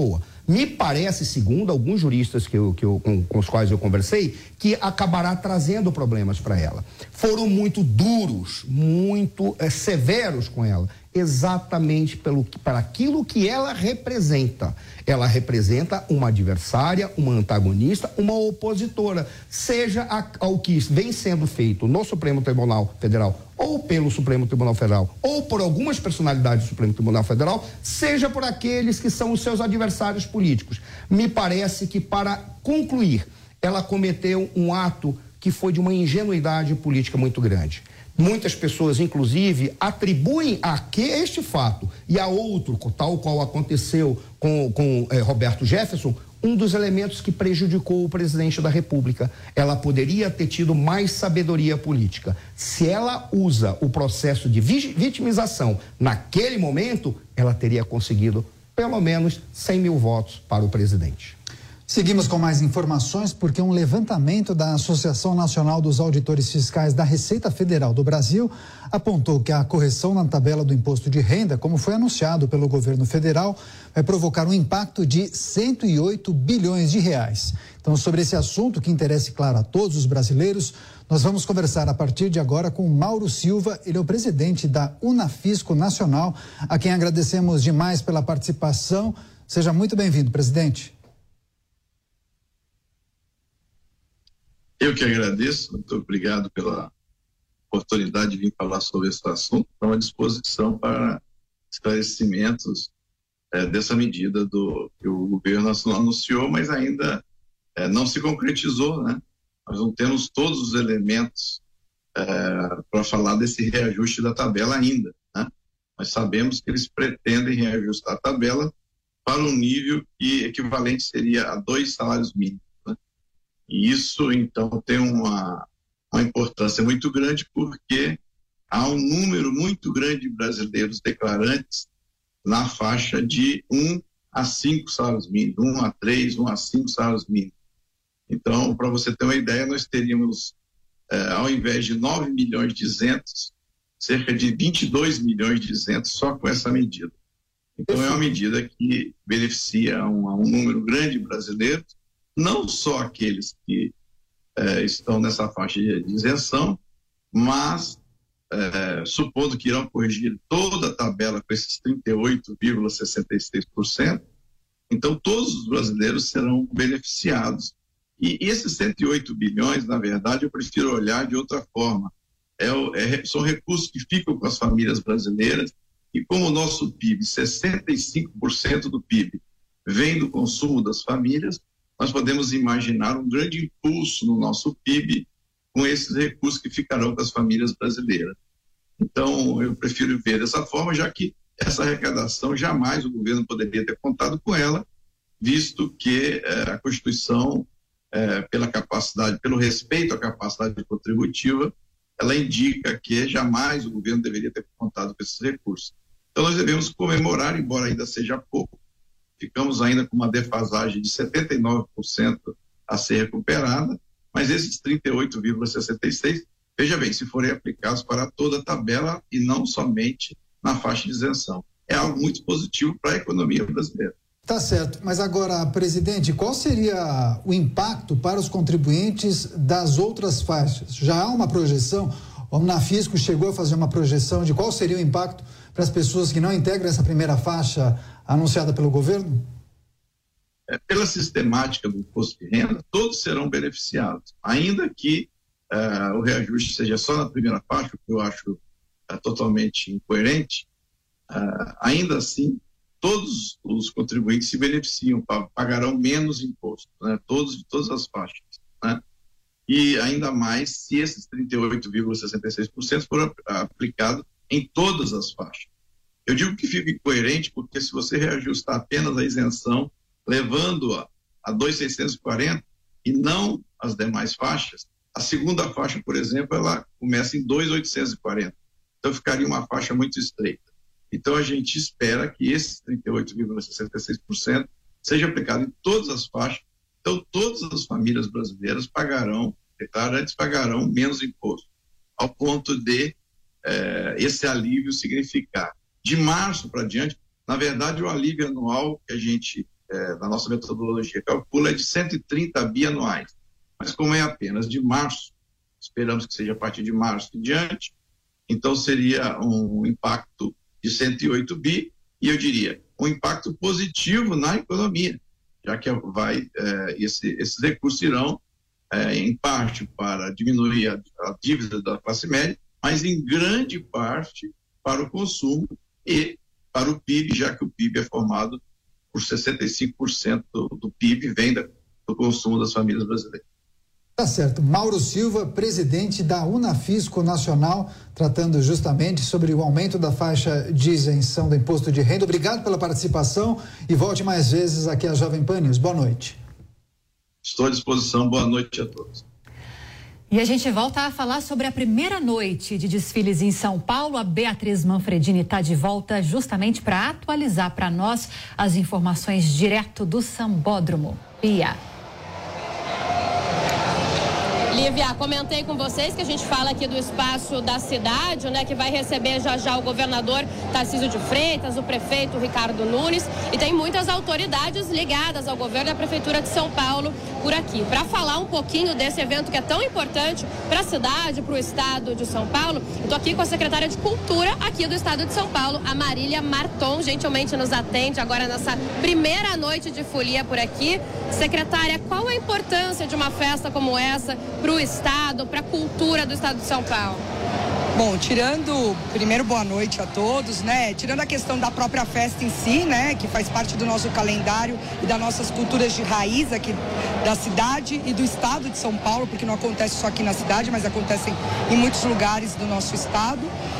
Me parece, segundo alguns juristas que eu, que eu, com, com os quais eu conversei, que acabará trazendo problemas para ela. Foram muito duros, muito é, severos com ela, exatamente pelo, para aquilo que ela representa. Ela representa uma adversária, uma antagonista, uma opositora, seja a, ao que vem sendo feito no Supremo Tribunal Federal, ou pelo Supremo Tribunal Federal, ou por algumas personalidades do Supremo Tribunal Federal, seja por aqueles que são os seus adversários políticos. Me parece que, para concluir, ela cometeu um ato que foi de uma ingenuidade política muito grande. Muitas pessoas, inclusive, atribuem a que este fato e a outro, tal qual aconteceu com, com eh, Roberto Jefferson, um dos elementos que prejudicou o presidente da República. Ela poderia ter tido mais sabedoria política. Se ela usa o processo de vitimização naquele momento, ela teria conseguido pelo menos cem mil votos para o presidente. Seguimos com mais informações, porque um levantamento da Associação Nacional dos Auditores Fiscais da Receita Federal do Brasil apontou que a correção na tabela do imposto de renda, como foi anunciado pelo governo federal, vai provocar um impacto de cento e oito bilhões de reais. Então, sobre esse assunto que interessa, claro, a todos os brasileiros, nós vamos conversar a partir de agora com Mauro Silva. Ele é o presidente da Unafisco Nacional, a quem agradecemos demais pela participação. Seja muito bem-vindo, presidente. Eu que agradeço, muito obrigado pela oportunidade de vir falar sobre esse assunto. Estamos à disposição para esclarecimentos é, dessa medida do, que o governo nacional anunciou, mas ainda é, não se concretizou, né? Nós não temos todos os elementos é, para falar desse reajuste da tabela ainda, né? Nós sabemos que eles pretendem reajustar a tabela para um nível que equivalente seria a dois salários mínimos. E isso, então, tem uma, uma importância muito grande, porque há um número muito grande de brasileiros declarantes na faixa de um a cinco salários mínimos, um a três, um a cinco salários mínimos. Então, para você ter uma ideia, nós teríamos, eh, ao invés de nove milhões e duzentos, cerca de vinte e dois milhões e duzentos só com essa medida. Então, é uma medida que beneficia um, um número grande de brasileiros, não só aqueles que eh, estão nessa faixa de isenção, mas eh, supondo que irão corrigir toda a tabela com esses trinta e oito vírgula sessenta e seis por cento, então todos os brasileiros serão beneficiados. E esses cento e oito bilhões, na verdade, eu prefiro olhar de outra forma. É, é, são recursos que ficam com as famílias brasileiras, e como o nosso P I B, sessenta e cinco por cento do P I B vem do consumo das famílias, nós podemos imaginar um grande impulso no nosso P I B com esses recursos que ficarão com as famílias brasileiras. Então, eu prefiro ver dessa forma, já que essa arrecadação jamais o governo poderia ter contado com ela, visto que eh, a Constituição, eh, pela capacidade, pelo respeito à capacidade contributiva, ela indica que jamais o governo deveria ter contado com esses recursos. Então, nós devemos comemorar, embora ainda seja pouco. Ficamos ainda com uma defasagem de setenta e nove por cento a ser recuperada, mas esses trinta e oito vírgula sessenta e seis por cento, veja bem, se forem aplicados para toda a tabela e não somente na faixa de isenção. É algo muito positivo para a economia brasileira. Tá certo, mas agora, presidente, qual seria o impacto para os contribuintes das outras faixas? Já há uma projeção? O Unafisco chegou a fazer uma projeção de qual seria o impacto para as pessoas que não integram essa primeira faixa anunciada pelo governo? É, pela sistemática do imposto de renda, todos serão beneficiados, ainda que uh, o reajuste seja só na primeira faixa, o que eu acho uh, totalmente incoerente. Uh, ainda assim, todos os contribuintes se beneficiam, pagarão menos imposto, né? Todos, de todas as faixas, né? E ainda mais se esses trinta e oito vírgula sessenta e seis por cento forem aplicados em todas as faixas. Eu digo que fica incoerente porque se você reajustar apenas a isenção, levando-a a dois mil seiscentos e quarenta e não as demais faixas, a segunda faixa, por exemplo, ela começa em dois mil oitocentos e quarenta. Então ficaria uma faixa muito estreita. Então a gente espera que esses trinta e oito vírgula sessenta e seis por cento seja aplicado em todas as faixas. Então todas as famílias brasileiras pagarão, declarantes pagarão menos imposto, ao ponto de eh, esse alívio significar de março para diante. Na verdade, o alívio anual que a gente é, na nossa metodologia calcula, é de cento e trinta bi anuais. Mas como é apenas de março, esperamos que seja a partir de março em diante, então seria um impacto de cento e oito bi, e eu diria, um impacto positivo na economia, já que vai, é, esse, esses recursos irão, é, em parte, para diminuir a, a dívida da classe média, mas em grande parte para o consumo e para o P I B, já que o P I B é formado por sessenta e cinco por cento do, do P I B vem da, do consumo das famílias brasileiras. Tá certo. Mauro Silva, presidente da Unafisco Nacional, tratando justamente sobre o aumento da faixa de isenção do imposto de renda. Obrigado pela participação e volte mais vezes aqui à Jovem Pan News. Boa noite. Estou à disposição. Boa noite a todos. E a gente volta a falar sobre a primeira noite de desfiles em São Paulo. A Beatriz Manfredini está de volta justamente para atualizar para nós as informações direto do Sambódromo. Bia. Lívia, comentei com vocês que a gente fala aqui do espaço da cidade, né, que vai receber já já o governador Tarcísio de Freitas, o prefeito Ricardo Nunes, e tem muitas autoridades ligadas ao governo e à prefeitura de São Paulo por aqui. Para falar um pouquinho desse evento que é tão importante para a cidade, para o estado de São Paulo, eu tô aqui com a secretária de Cultura aqui do estado de São Paulo, a Marília Marton, gentilmente nos atende agora nessa primeira noite de folia por aqui. Secretária, qual a importância de uma festa como essa para o estado, para a cultura do estado de São Paulo? Bom, tirando, primeiro boa noite a todos, né? Tirando a questão da própria festa em si, né? Que faz parte do nosso calendário e das nossas culturas de raiz aqui da cidade e do estado de São Paulo, porque não acontece só aqui na cidade, mas acontece em muitos lugares do nosso estado.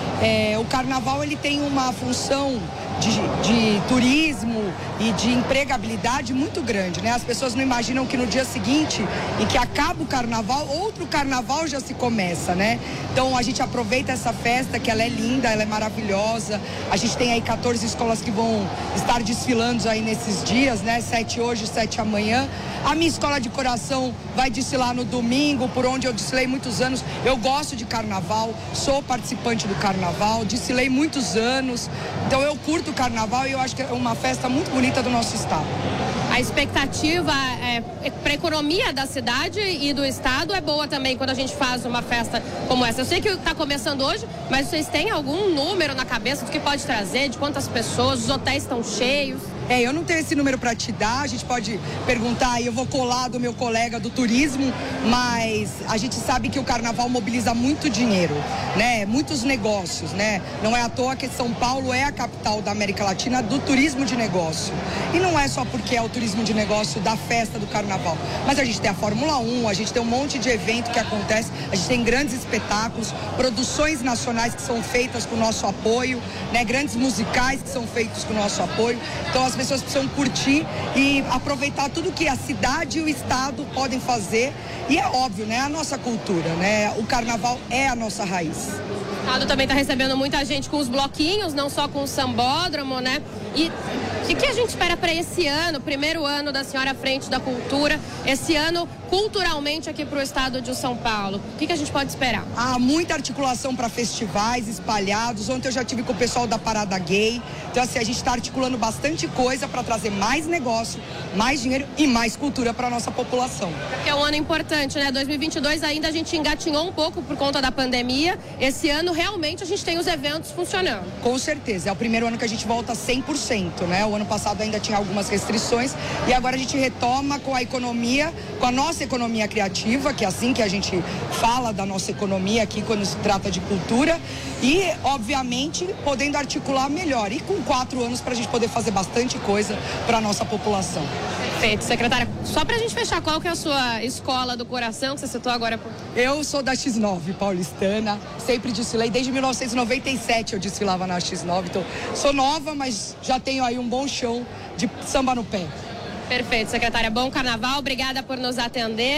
É, o carnaval, ele tem uma função de, de turismo e de empregabilidade muito grande, né? As pessoas não imaginam que no dia seguinte, em que acaba o carnaval, outro carnaval já se começa, né? Então a gente aproveita essa festa, que ela é linda, ela é maravilhosa. A gente tem aí quatorze escolas que vão estar desfilando aí nesses dias, né? Sete hoje, sete amanhã. A minha escola de coração vai desfilar no domingo, por onde eu desfilei muitos anos. Eu gosto de carnaval, sou participante do carnaval, desfilei muitos anos. Então eu curto o carnaval e eu acho que é uma festa muito bonita do nosso estado. A expectativa é, para a economia da cidade e do estado é boa também quando a gente faz uma festa como essa. Eu sei que está começando hoje, mas vocês têm algum número na cabeça do que pode trazer, de quantas pessoas, os hotéis estão cheios? É, eu não tenho esse número para te dar, a gente pode perguntar e eu vou colar do meu colega do turismo, mas a gente sabe que o carnaval mobiliza muito dinheiro, né? Muitos negócios, né? Não é à toa que São Paulo é a capital da América Latina do turismo de negócio. E não é só porque é o turismo de negócio da festa do carnaval, mas a gente tem a Fórmula um, a gente tem um monte de evento que acontece, a gente tem grandes espetáculos, produções nacionais que são feitas com o nosso apoio, né? Grandes musicais que são feitos com o nosso apoio. Então as pessoas precisam curtir e aproveitar tudo que a cidade e o estado podem fazer. E é óbvio, né? A nossa cultura, né? O carnaval é a nossa raiz. O estado também está recebendo muita gente com os bloquinhos, não só com o sambódromo, né? E o que a gente espera para esse ano, primeiro ano da senhora à frente da cultura, esse ano culturalmente aqui para o estado de São Paulo? O que, que a gente pode esperar? Há muita articulação para festivais espalhados. Ontem eu já tive com o pessoal da Parada Gay. Então, assim, a gente está articulando bastante coisa para trazer mais negócio, mais dinheiro e mais cultura para a nossa população. Porque é um ano importante, né? dois mil e vinte e dois ainda a gente engatinhou um pouco por conta da pandemia. Esse ano, realmente, a gente tem os eventos funcionando. Com certeza. É o primeiro ano que a gente volta cem por cento, né? O ano passado ainda tinha algumas restrições e agora a gente retoma com a economia, com a nossa economia criativa, que é assim que a gente fala da nossa economia aqui quando se trata de cultura e, obviamente, podendo articular melhor e com quatro anos para a gente poder fazer bastante coisa para a nossa população. Perfeito, secretária. Só para a gente fechar, qual que é a sua escola do coração que você citou agora? Eu sou da X nove paulistana, sempre desfilei, desde mil novecentos e noventa e sete eu desfilava na X nove, então sou nova, mas já tenho aí um bom chão de samba no pé. Perfeito, secretária. Bom carnaval, obrigada por nos atender.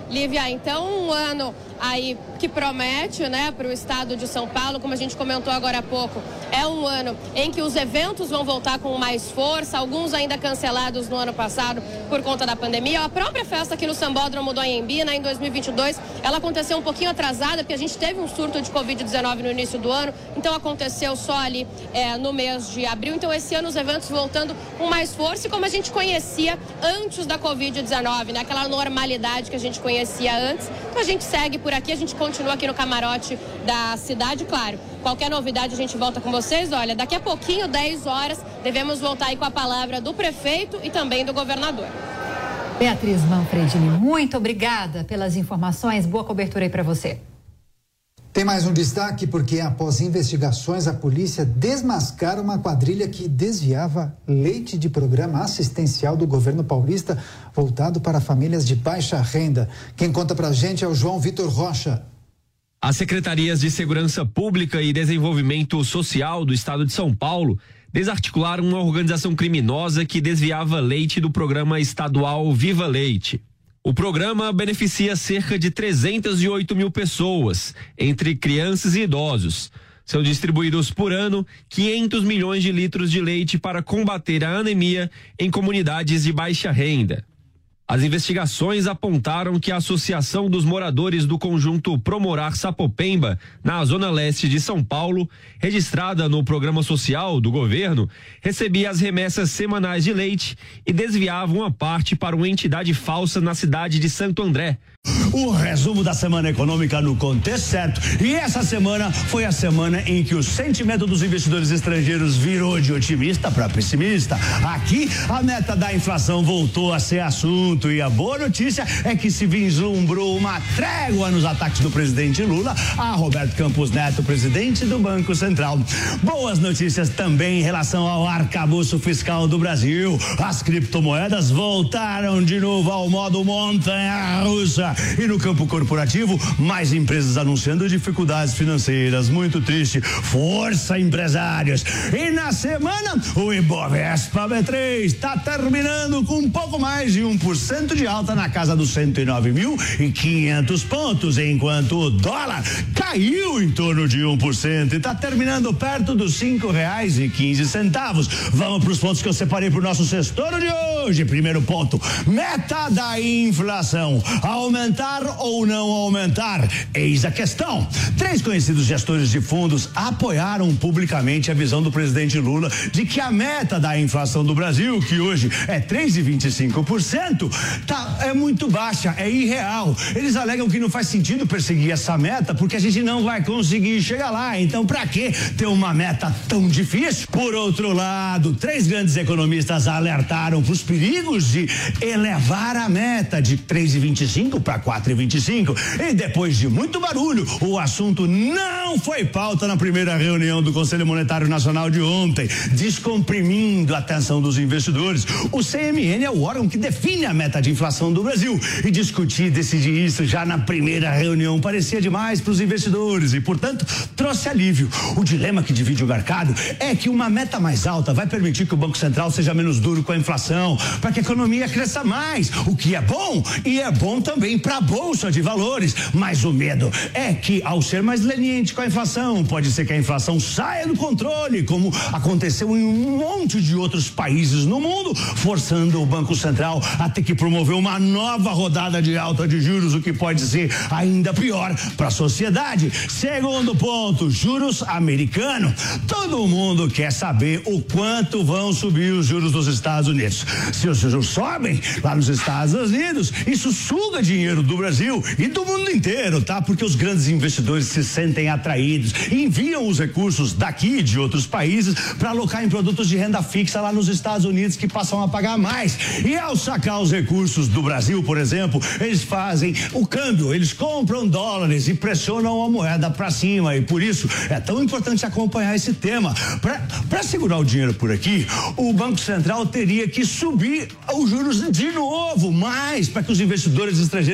Lívia, então um ano aí que promete, né, para o estado de São Paulo, como a gente comentou agora há pouco, é um ano em que os eventos vão voltar com mais força, alguns ainda cancelados no ano passado por conta da pandemia. A própria festa aqui no Sambódromo do Anhembi, né, em dois mil e vinte e dois, ela aconteceu um pouquinho atrasada, porque a gente teve um surto de covid dezenove no início do ano, então aconteceu só ali é, no mês de abril. Então esse ano os eventos voltando com mais força e como a gente conhecia antes da covid dezenove, né, aquela normalidade que a gente conhecia antes. Então a gente segue por aqui, a gente continua aqui no camarote da cidade, claro. Qualquer novidade a gente volta com vocês. Olha, daqui a pouquinho, dez horas, devemos voltar aí com a palavra do prefeito e também do governador. Beatriz Manfredini, muito obrigada pelas informações. Boa cobertura aí para você. Tem mais um destaque porque após investigações a polícia desmascara uma quadrilha que desviava leite de programa assistencial do governo paulista voltado para famílias de baixa renda. Quem conta pra gente é o João Vitor Rocha. As secretarias de Segurança Pública e Desenvolvimento Social do Estado de São Paulo desarticularam uma organização criminosa que desviava leite do programa estadual Viva Leite. O programa beneficia cerca de trezentas e oito mil pessoas, entre crianças e idosos. São distribuídos por ano quinhentos milhões de litros de leite para combater a anemia em comunidades de baixa renda. As investigações apontaram que a Associação dos Moradores do Conjunto Promorar Sapopemba, na Zona Leste de São Paulo, registrada no programa social do governo, recebia as remessas semanais de leite e desviava uma parte para uma entidade falsa na cidade de Santo André. O resumo da semana econômica no contexto certo. E essa semana foi a semana em que o sentimento dos investidores estrangeiros virou de otimista para pessimista. Aqui, a meta da inflação voltou a ser assunto e a boa notícia é que se vislumbrou uma trégua nos ataques do presidente Lula a Roberto Campos Neto, presidente do Banco Central. Boas notícias também em relação ao arcabouço fiscal do Brasil. As criptomoedas voltaram de novo ao modo montanha-russa. E no campo corporativo, mais empresas anunciando dificuldades financeiras. Muito triste. Força, empresários. E na semana, o Ibovespa B três está terminando com um pouco mais de um por cento de alta na casa dos cento e nove mil e quinhentos pontos, enquanto o dólar caiu em torno de um por cento e está terminando perto dos cinco reais e quinze centavos. Vamos para os pontos que eu separei para o nosso sextoro de hoje. Primeiro ponto, meta da inflação. Aumentar ou não aumentar? Eis a questão. Três conhecidos gestores de fundos apoiaram publicamente a visão do presidente Lula de que a meta da inflação do Brasil, que hoje é três vírgula vinte e cinco por cento, tá, é muito baixa, é irreal. Eles alegam que não faz sentido perseguir essa meta porque a gente não vai conseguir chegar lá. Então, para que ter uma meta tão difícil? Por outro lado, três grandes economistas alertaram para os perigos de elevar a meta de três vírgula vinte e cinco para quatro vírgula vinte e cinco. E depois de muito barulho, o assunto não foi pauta na primeira reunião do Conselho Monetário Nacional de ontem, descomprimindo a atenção dos investidores. O C M N é o órgão que define a meta de inflação do Brasil e discutir e decidir isso já na primeira reunião parecia demais para os investidores e, portanto, trouxe alívio. O dilema que divide o mercado é que uma meta mais alta vai permitir que o Banco Central seja menos duro com a inflação, para que a economia cresça mais, o que é bom e é bom também para a Bolsa de Valores. Mas o medo é que, ao ser mais leniente com a inflação, pode ser que a inflação saia do controle, como aconteceu em um monte de outros países no mundo, forçando o Banco Central a ter que promover uma nova rodada de alta de juros, o que pode ser ainda pior para a sociedade. Segundo ponto, juros americano. Todo mundo quer saber o quanto vão subir os juros dos Estados Unidos. Se os juros sobem lá nos Estados Unidos, isso suga dinheiro do Brasil e do mundo inteiro, tá? Porque os grandes investidores se sentem atraídos e enviam os recursos daqui e de outros países para alocar em produtos de renda fixa lá nos Estados Unidos, que passam a pagar mais. E ao sacar os recursos do Brasil, por exemplo, eles fazem o câmbio, eles compram dólares e pressionam a moeda para cima, e por isso é tão importante acompanhar esse tema. Para segurar o dinheiro por aqui, o Banco Central teria que subir os juros de novo, mais para que os investidores estrangeiros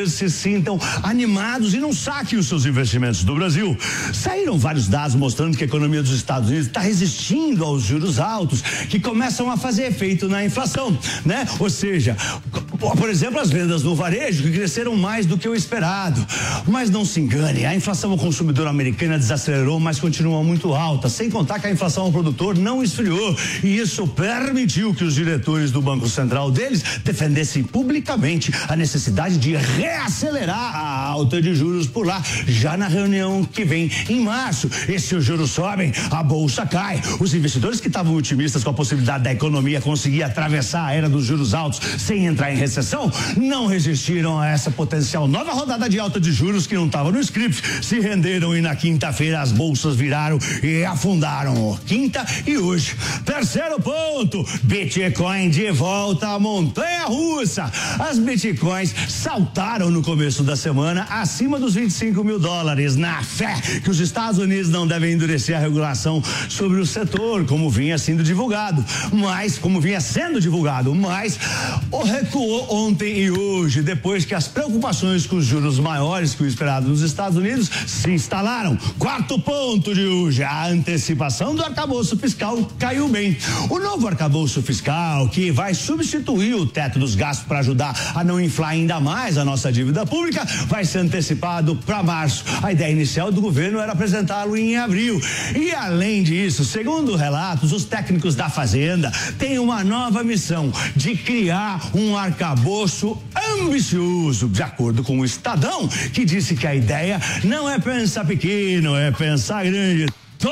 brasileiros se sintam animados e não saquem os seus investimentos do Brasil. Saíram vários dados mostrando que a economia dos Estados Unidos está resistindo aos juros altos, que começam a fazer efeito na inflação, né? Ou seja, por exemplo, as vendas no varejo que cresceram mais do que o esperado. Mas não se engane, a inflação ao consumidor americana desacelerou, mas continua muito alta, sem contar que a inflação ao produtor não esfriou, e isso permitiu que os diretores do Banco Central deles defendessem publicamente a necessidade de reacelerar a alta de juros por lá, já na reunião que vem em março. E se os juros sobem, a bolsa cai. Os investidores que estavam otimistas com a possibilidade da economia conseguir atravessar a era dos juros altos sem entrar em recessão, não resistiram a essa potencial nova rodada de alta de juros que não estava no script, se renderam e na quinta-feira as bolsas viraram e afundaram. Quinta e hoje. Terceiro ponto, Bitcoin de volta à montanha russa. As Bitcoins saltaram no começo da semana acima dos vinte e cinco mil dólares, na fé que os Estados Unidos não devem endurecer a regulação sobre o setor, como vinha sendo divulgado, mas, como vinha sendo divulgado, mas o recuou ontem e hoje, depois que as preocupações com os juros maiores que o esperado nos Estados Unidos se instalaram. Quarto ponto de hoje, a antecipação do arcabouço fiscal caiu bem. O novo arcabouço fiscal, que vai substituir o teto dos gastos para ajudar a não inflar ainda mais a nossa dívida pública, vai ser antecipado para março. A ideia inicial do governo era apresentá-lo em abril. E além disso, segundo relatos, os técnicos da Fazenda têm uma nova missão de criar um arcabouço ambicioso, de acordo com o Estadão, que disse que a ideia não é pensar pequeno, é pensar grande.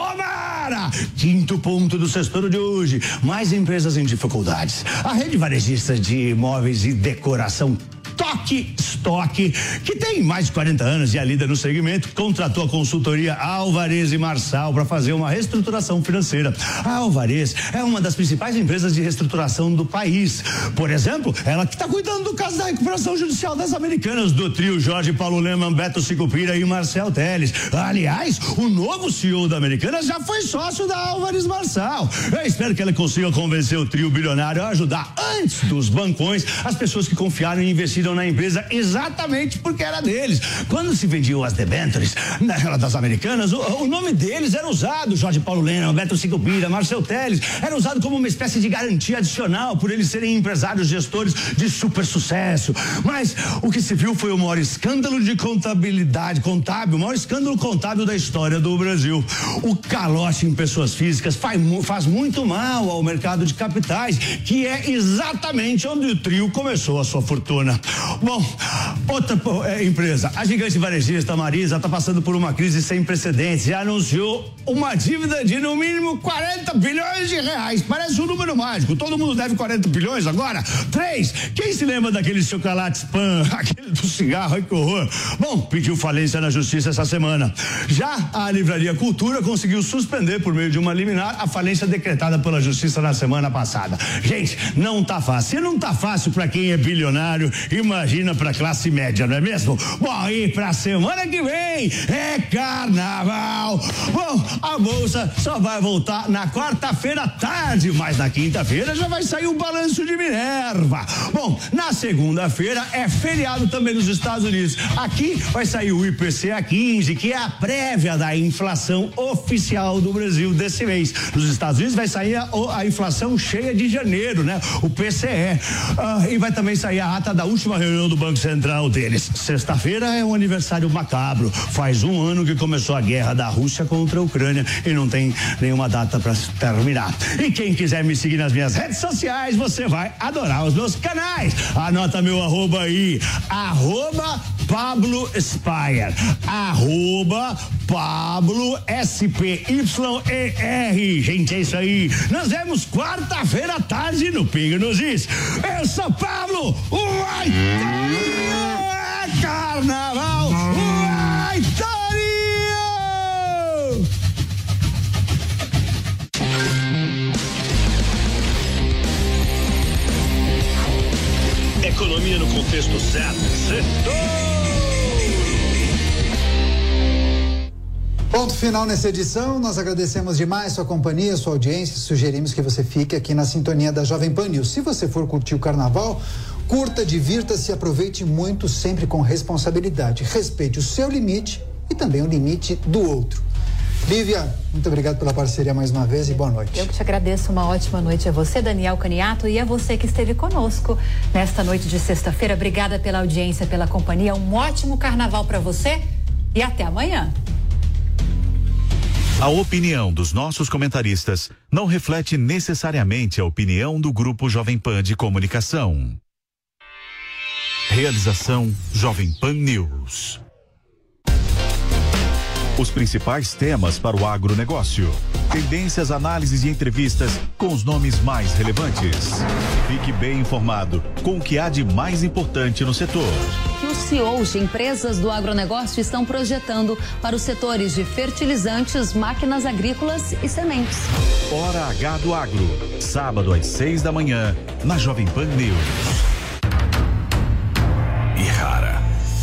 Tomara! Quinto ponto do sexto de hoje, mais empresas em dificuldades. A rede varejista de imóveis e decoração Toque Stock, que tem mais de quarenta anos e é líder no segmento, contratou a consultoria Alvarez e Marçal para fazer uma reestruturação financeira. A Alvarez é uma das principais empresas de reestruturação do país. Por exemplo, ela que está cuidando do caso da recuperação judicial das Americanas, do trio Jorge Paulo Lemann, Beto Sicupira e Marcel Teles. Aliás, o novo C E O da Americanas já foi sócio da Alvarez Marçal. Eu espero que ela consiga convencer o trio bilionário a ajudar antes dos bancões as pessoas que confiaram e investiram na empresa exatamente porque era deles. Quando se vendiam as debêntures naquela das Americanas, o, o nome deles era usado, Jorge Paulo Lemann, Beto Sicupira, Marcel Teles, era usado como uma espécie de garantia adicional por eles serem empresários gestores de super sucesso. Mas o que se viu foi o maior escândalo de contabilidade contábil, o maior escândalo contábil da história do Brasil. O calote em pessoas físicas faz, faz muito mal ao mercado de capitais, que é exatamente onde o trio começou a sua fortuna. Bom, outra é, empresa, a gigante varejista Marisa está passando por uma crise sem precedentes e anunciou uma dívida de no mínimo quarenta bilhões de reais. Parece um número mágico. Todo mundo deve quarenta bilhões agora? Três. Quem se lembra daqueles chocolates Pan, aquele do cigarro? Ai, que horror. Bom, pediu falência na justiça essa semana. Já a Livraria Cultura conseguiu suspender por meio de uma liminar a falência decretada pela justiça na semana passada. Gente, não tá fácil. Se não tá fácil para quem é bilionário, imagina pra classe média, não é mesmo? Bom, e pra semana que vem é carnaval. Bom, a bolsa só vai voltar na quarta-feira à tarde, mas na quinta-feira já vai sair o balanço de Minerva. Bom, na segunda-feira é feriado também nos Estados Unidos. Aqui vai sair o I P C A quinze, que é a prévia da inflação oficial do Brasil desse mês. Nos Estados Unidos vai sair a, a inflação cheia de janeiro, né? O P C E. Ah, e vai também sair a ata da última reunião do Banco Central deles. Sexta-feira é um aniversário macabro. Faz um ano que começou a guerra da Rússia contra a Ucrânia e não tem nenhuma data para terminar. E quem quiser me seguir nas minhas redes sociais, você vai adorar os meus canais. Anota meu arroba aí, arroba Pablo Spire, arroba Pablo S P Y E R. Gente, é isso aí. Nós vemos quarta-feira à tarde no Pingo nos Is. Eu sou Pablo, uai, é carnaval, uai, Economia no contexto certo. Setor. Ponto final nessa edição. Nós agradecemos demais sua companhia, sua audiência. Sugerimos que você fique aqui na sintonia da Jovem Pan News. Se você for curtir o carnaval, Curta, divirta-se, aproveite muito, sempre com responsabilidade. Respeite o seu limite e também o limite do outro. Lívia, muito obrigado pela parceria mais uma vez e boa noite. Eu que te agradeço, uma ótima noite a você, Daniel Caniato, e a você que esteve conosco nesta noite de sexta-feira. Obrigada pela audiência, pela companhia, um ótimo carnaval para você e até amanhã. A opinião dos nossos comentaristas não reflete necessariamente a opinião do Grupo Jovem Pan de Comunicação. Realização Jovem Pan News. Os principais temas para o agronegócio. Tendências, análises e entrevistas com os nomes mais relevantes. Fique bem informado com o que há de mais importante no setor. Que os C E Os de empresas do agronegócio estão projetando para os setores de fertilizantes, máquinas agrícolas e sementes. Hora H do Agro. Sábado às seis da manhã, na Jovem Pan News. E rara.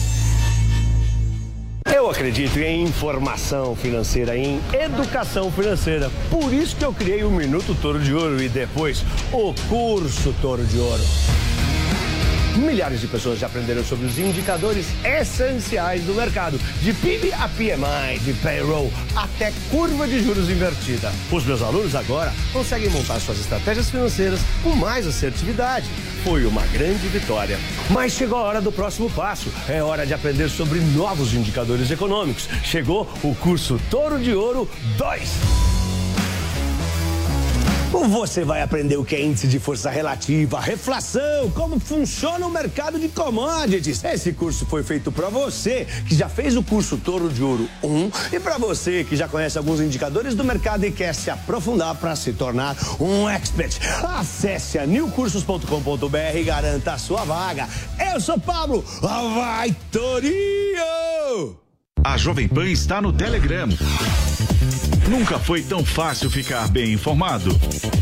Eu acredito em informação financeira, em educação financeira. Por isso que eu criei o Minuto Toro de Ouro e depois o Curso Toro de Ouro. Milhares de pessoas já aprenderam sobre os indicadores essenciais do mercado, de P I B a P M I, de payroll até curva de juros invertida. Os meus alunos agora conseguem montar suas estratégias financeiras com mais assertividade. Foi uma grande vitória. Mas chegou a hora do próximo passo. É hora de aprender sobre novos indicadores econômicos. Chegou o Curso Toro de Ouro dois. Você vai aprender o que é índice de força relativa, reflação, como funciona o mercado de commodities. Esse curso foi feito para você que já fez o curso Toro de Ouro um e para você que já conhece alguns indicadores do mercado e quer se aprofundar para se tornar um expert. Acesse a new cursos ponto com ponto b r e garanta a sua vaga. Eu sou Pablo, vai Torinho! A Jovem Pan está no Telegram. Nunca foi tão fácil ficar bem informado.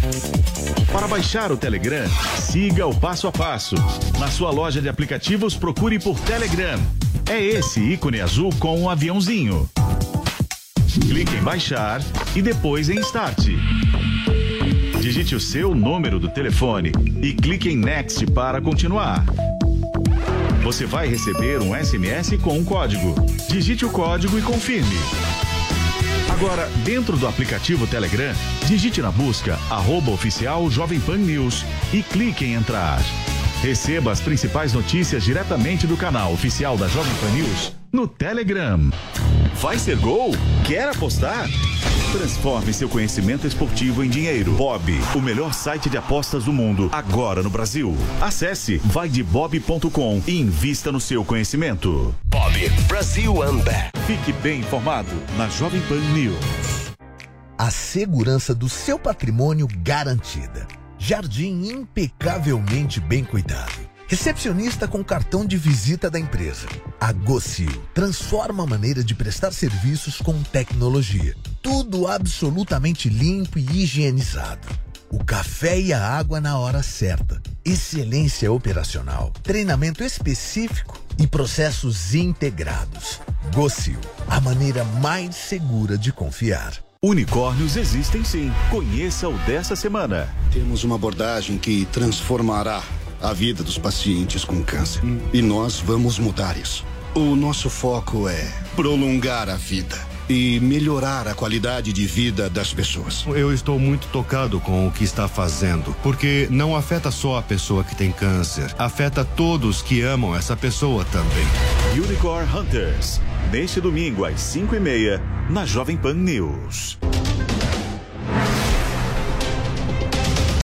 Para baixar o Telegram, siga o passo a passo. Na sua loja de aplicativos, procure por Telegram. É esse ícone azul com um aviãozinho. Clique em baixar e depois em Start. Digite o seu número do telefone e clique em Next para continuar. Você vai receber um S M S com um código. Digite o código e confirme. Agora, dentro do aplicativo Telegram, digite na busca arroba oficial Jovem Pan News e clique em entrar. Receba as principais notícias diretamente do canal oficial da Jovem Pan News no Telegram. Vai ser gol? Quer apostar? Transforme seu conhecimento esportivo em dinheiro. Bob, o melhor site de apostas do mundo, agora no Brasil. Acesse vai de bob ponto com e invista no seu conhecimento. Bob, Brasil and back. Fique bem informado na Jovem Pan News. A segurança do seu patrimônio garantida. Jardim impecavelmente bem cuidado. Recepcionista com cartão de visita da empresa. A Gocil transforma a maneira de prestar serviços com tecnologia. Tudo absolutamente limpo e higienizado. O café e a água na hora certa. Excelência operacional. Treinamento específico e processos integrados. Gocil, a maneira mais segura de confiar. Unicórnios existem sim. Conheça o dessa semana. Temos uma abordagem que transformará a vida dos pacientes com câncer. E nós vamos mudar isso. O nosso foco é prolongar a vida e melhorar a qualidade de vida das pessoas. Eu estou muito tocado com o que está fazendo, porque não afeta só a pessoa que tem câncer, afeta todos que amam essa pessoa também. Unicorn Hunters, neste domingo às cinco e meia, na Jovem Pan News.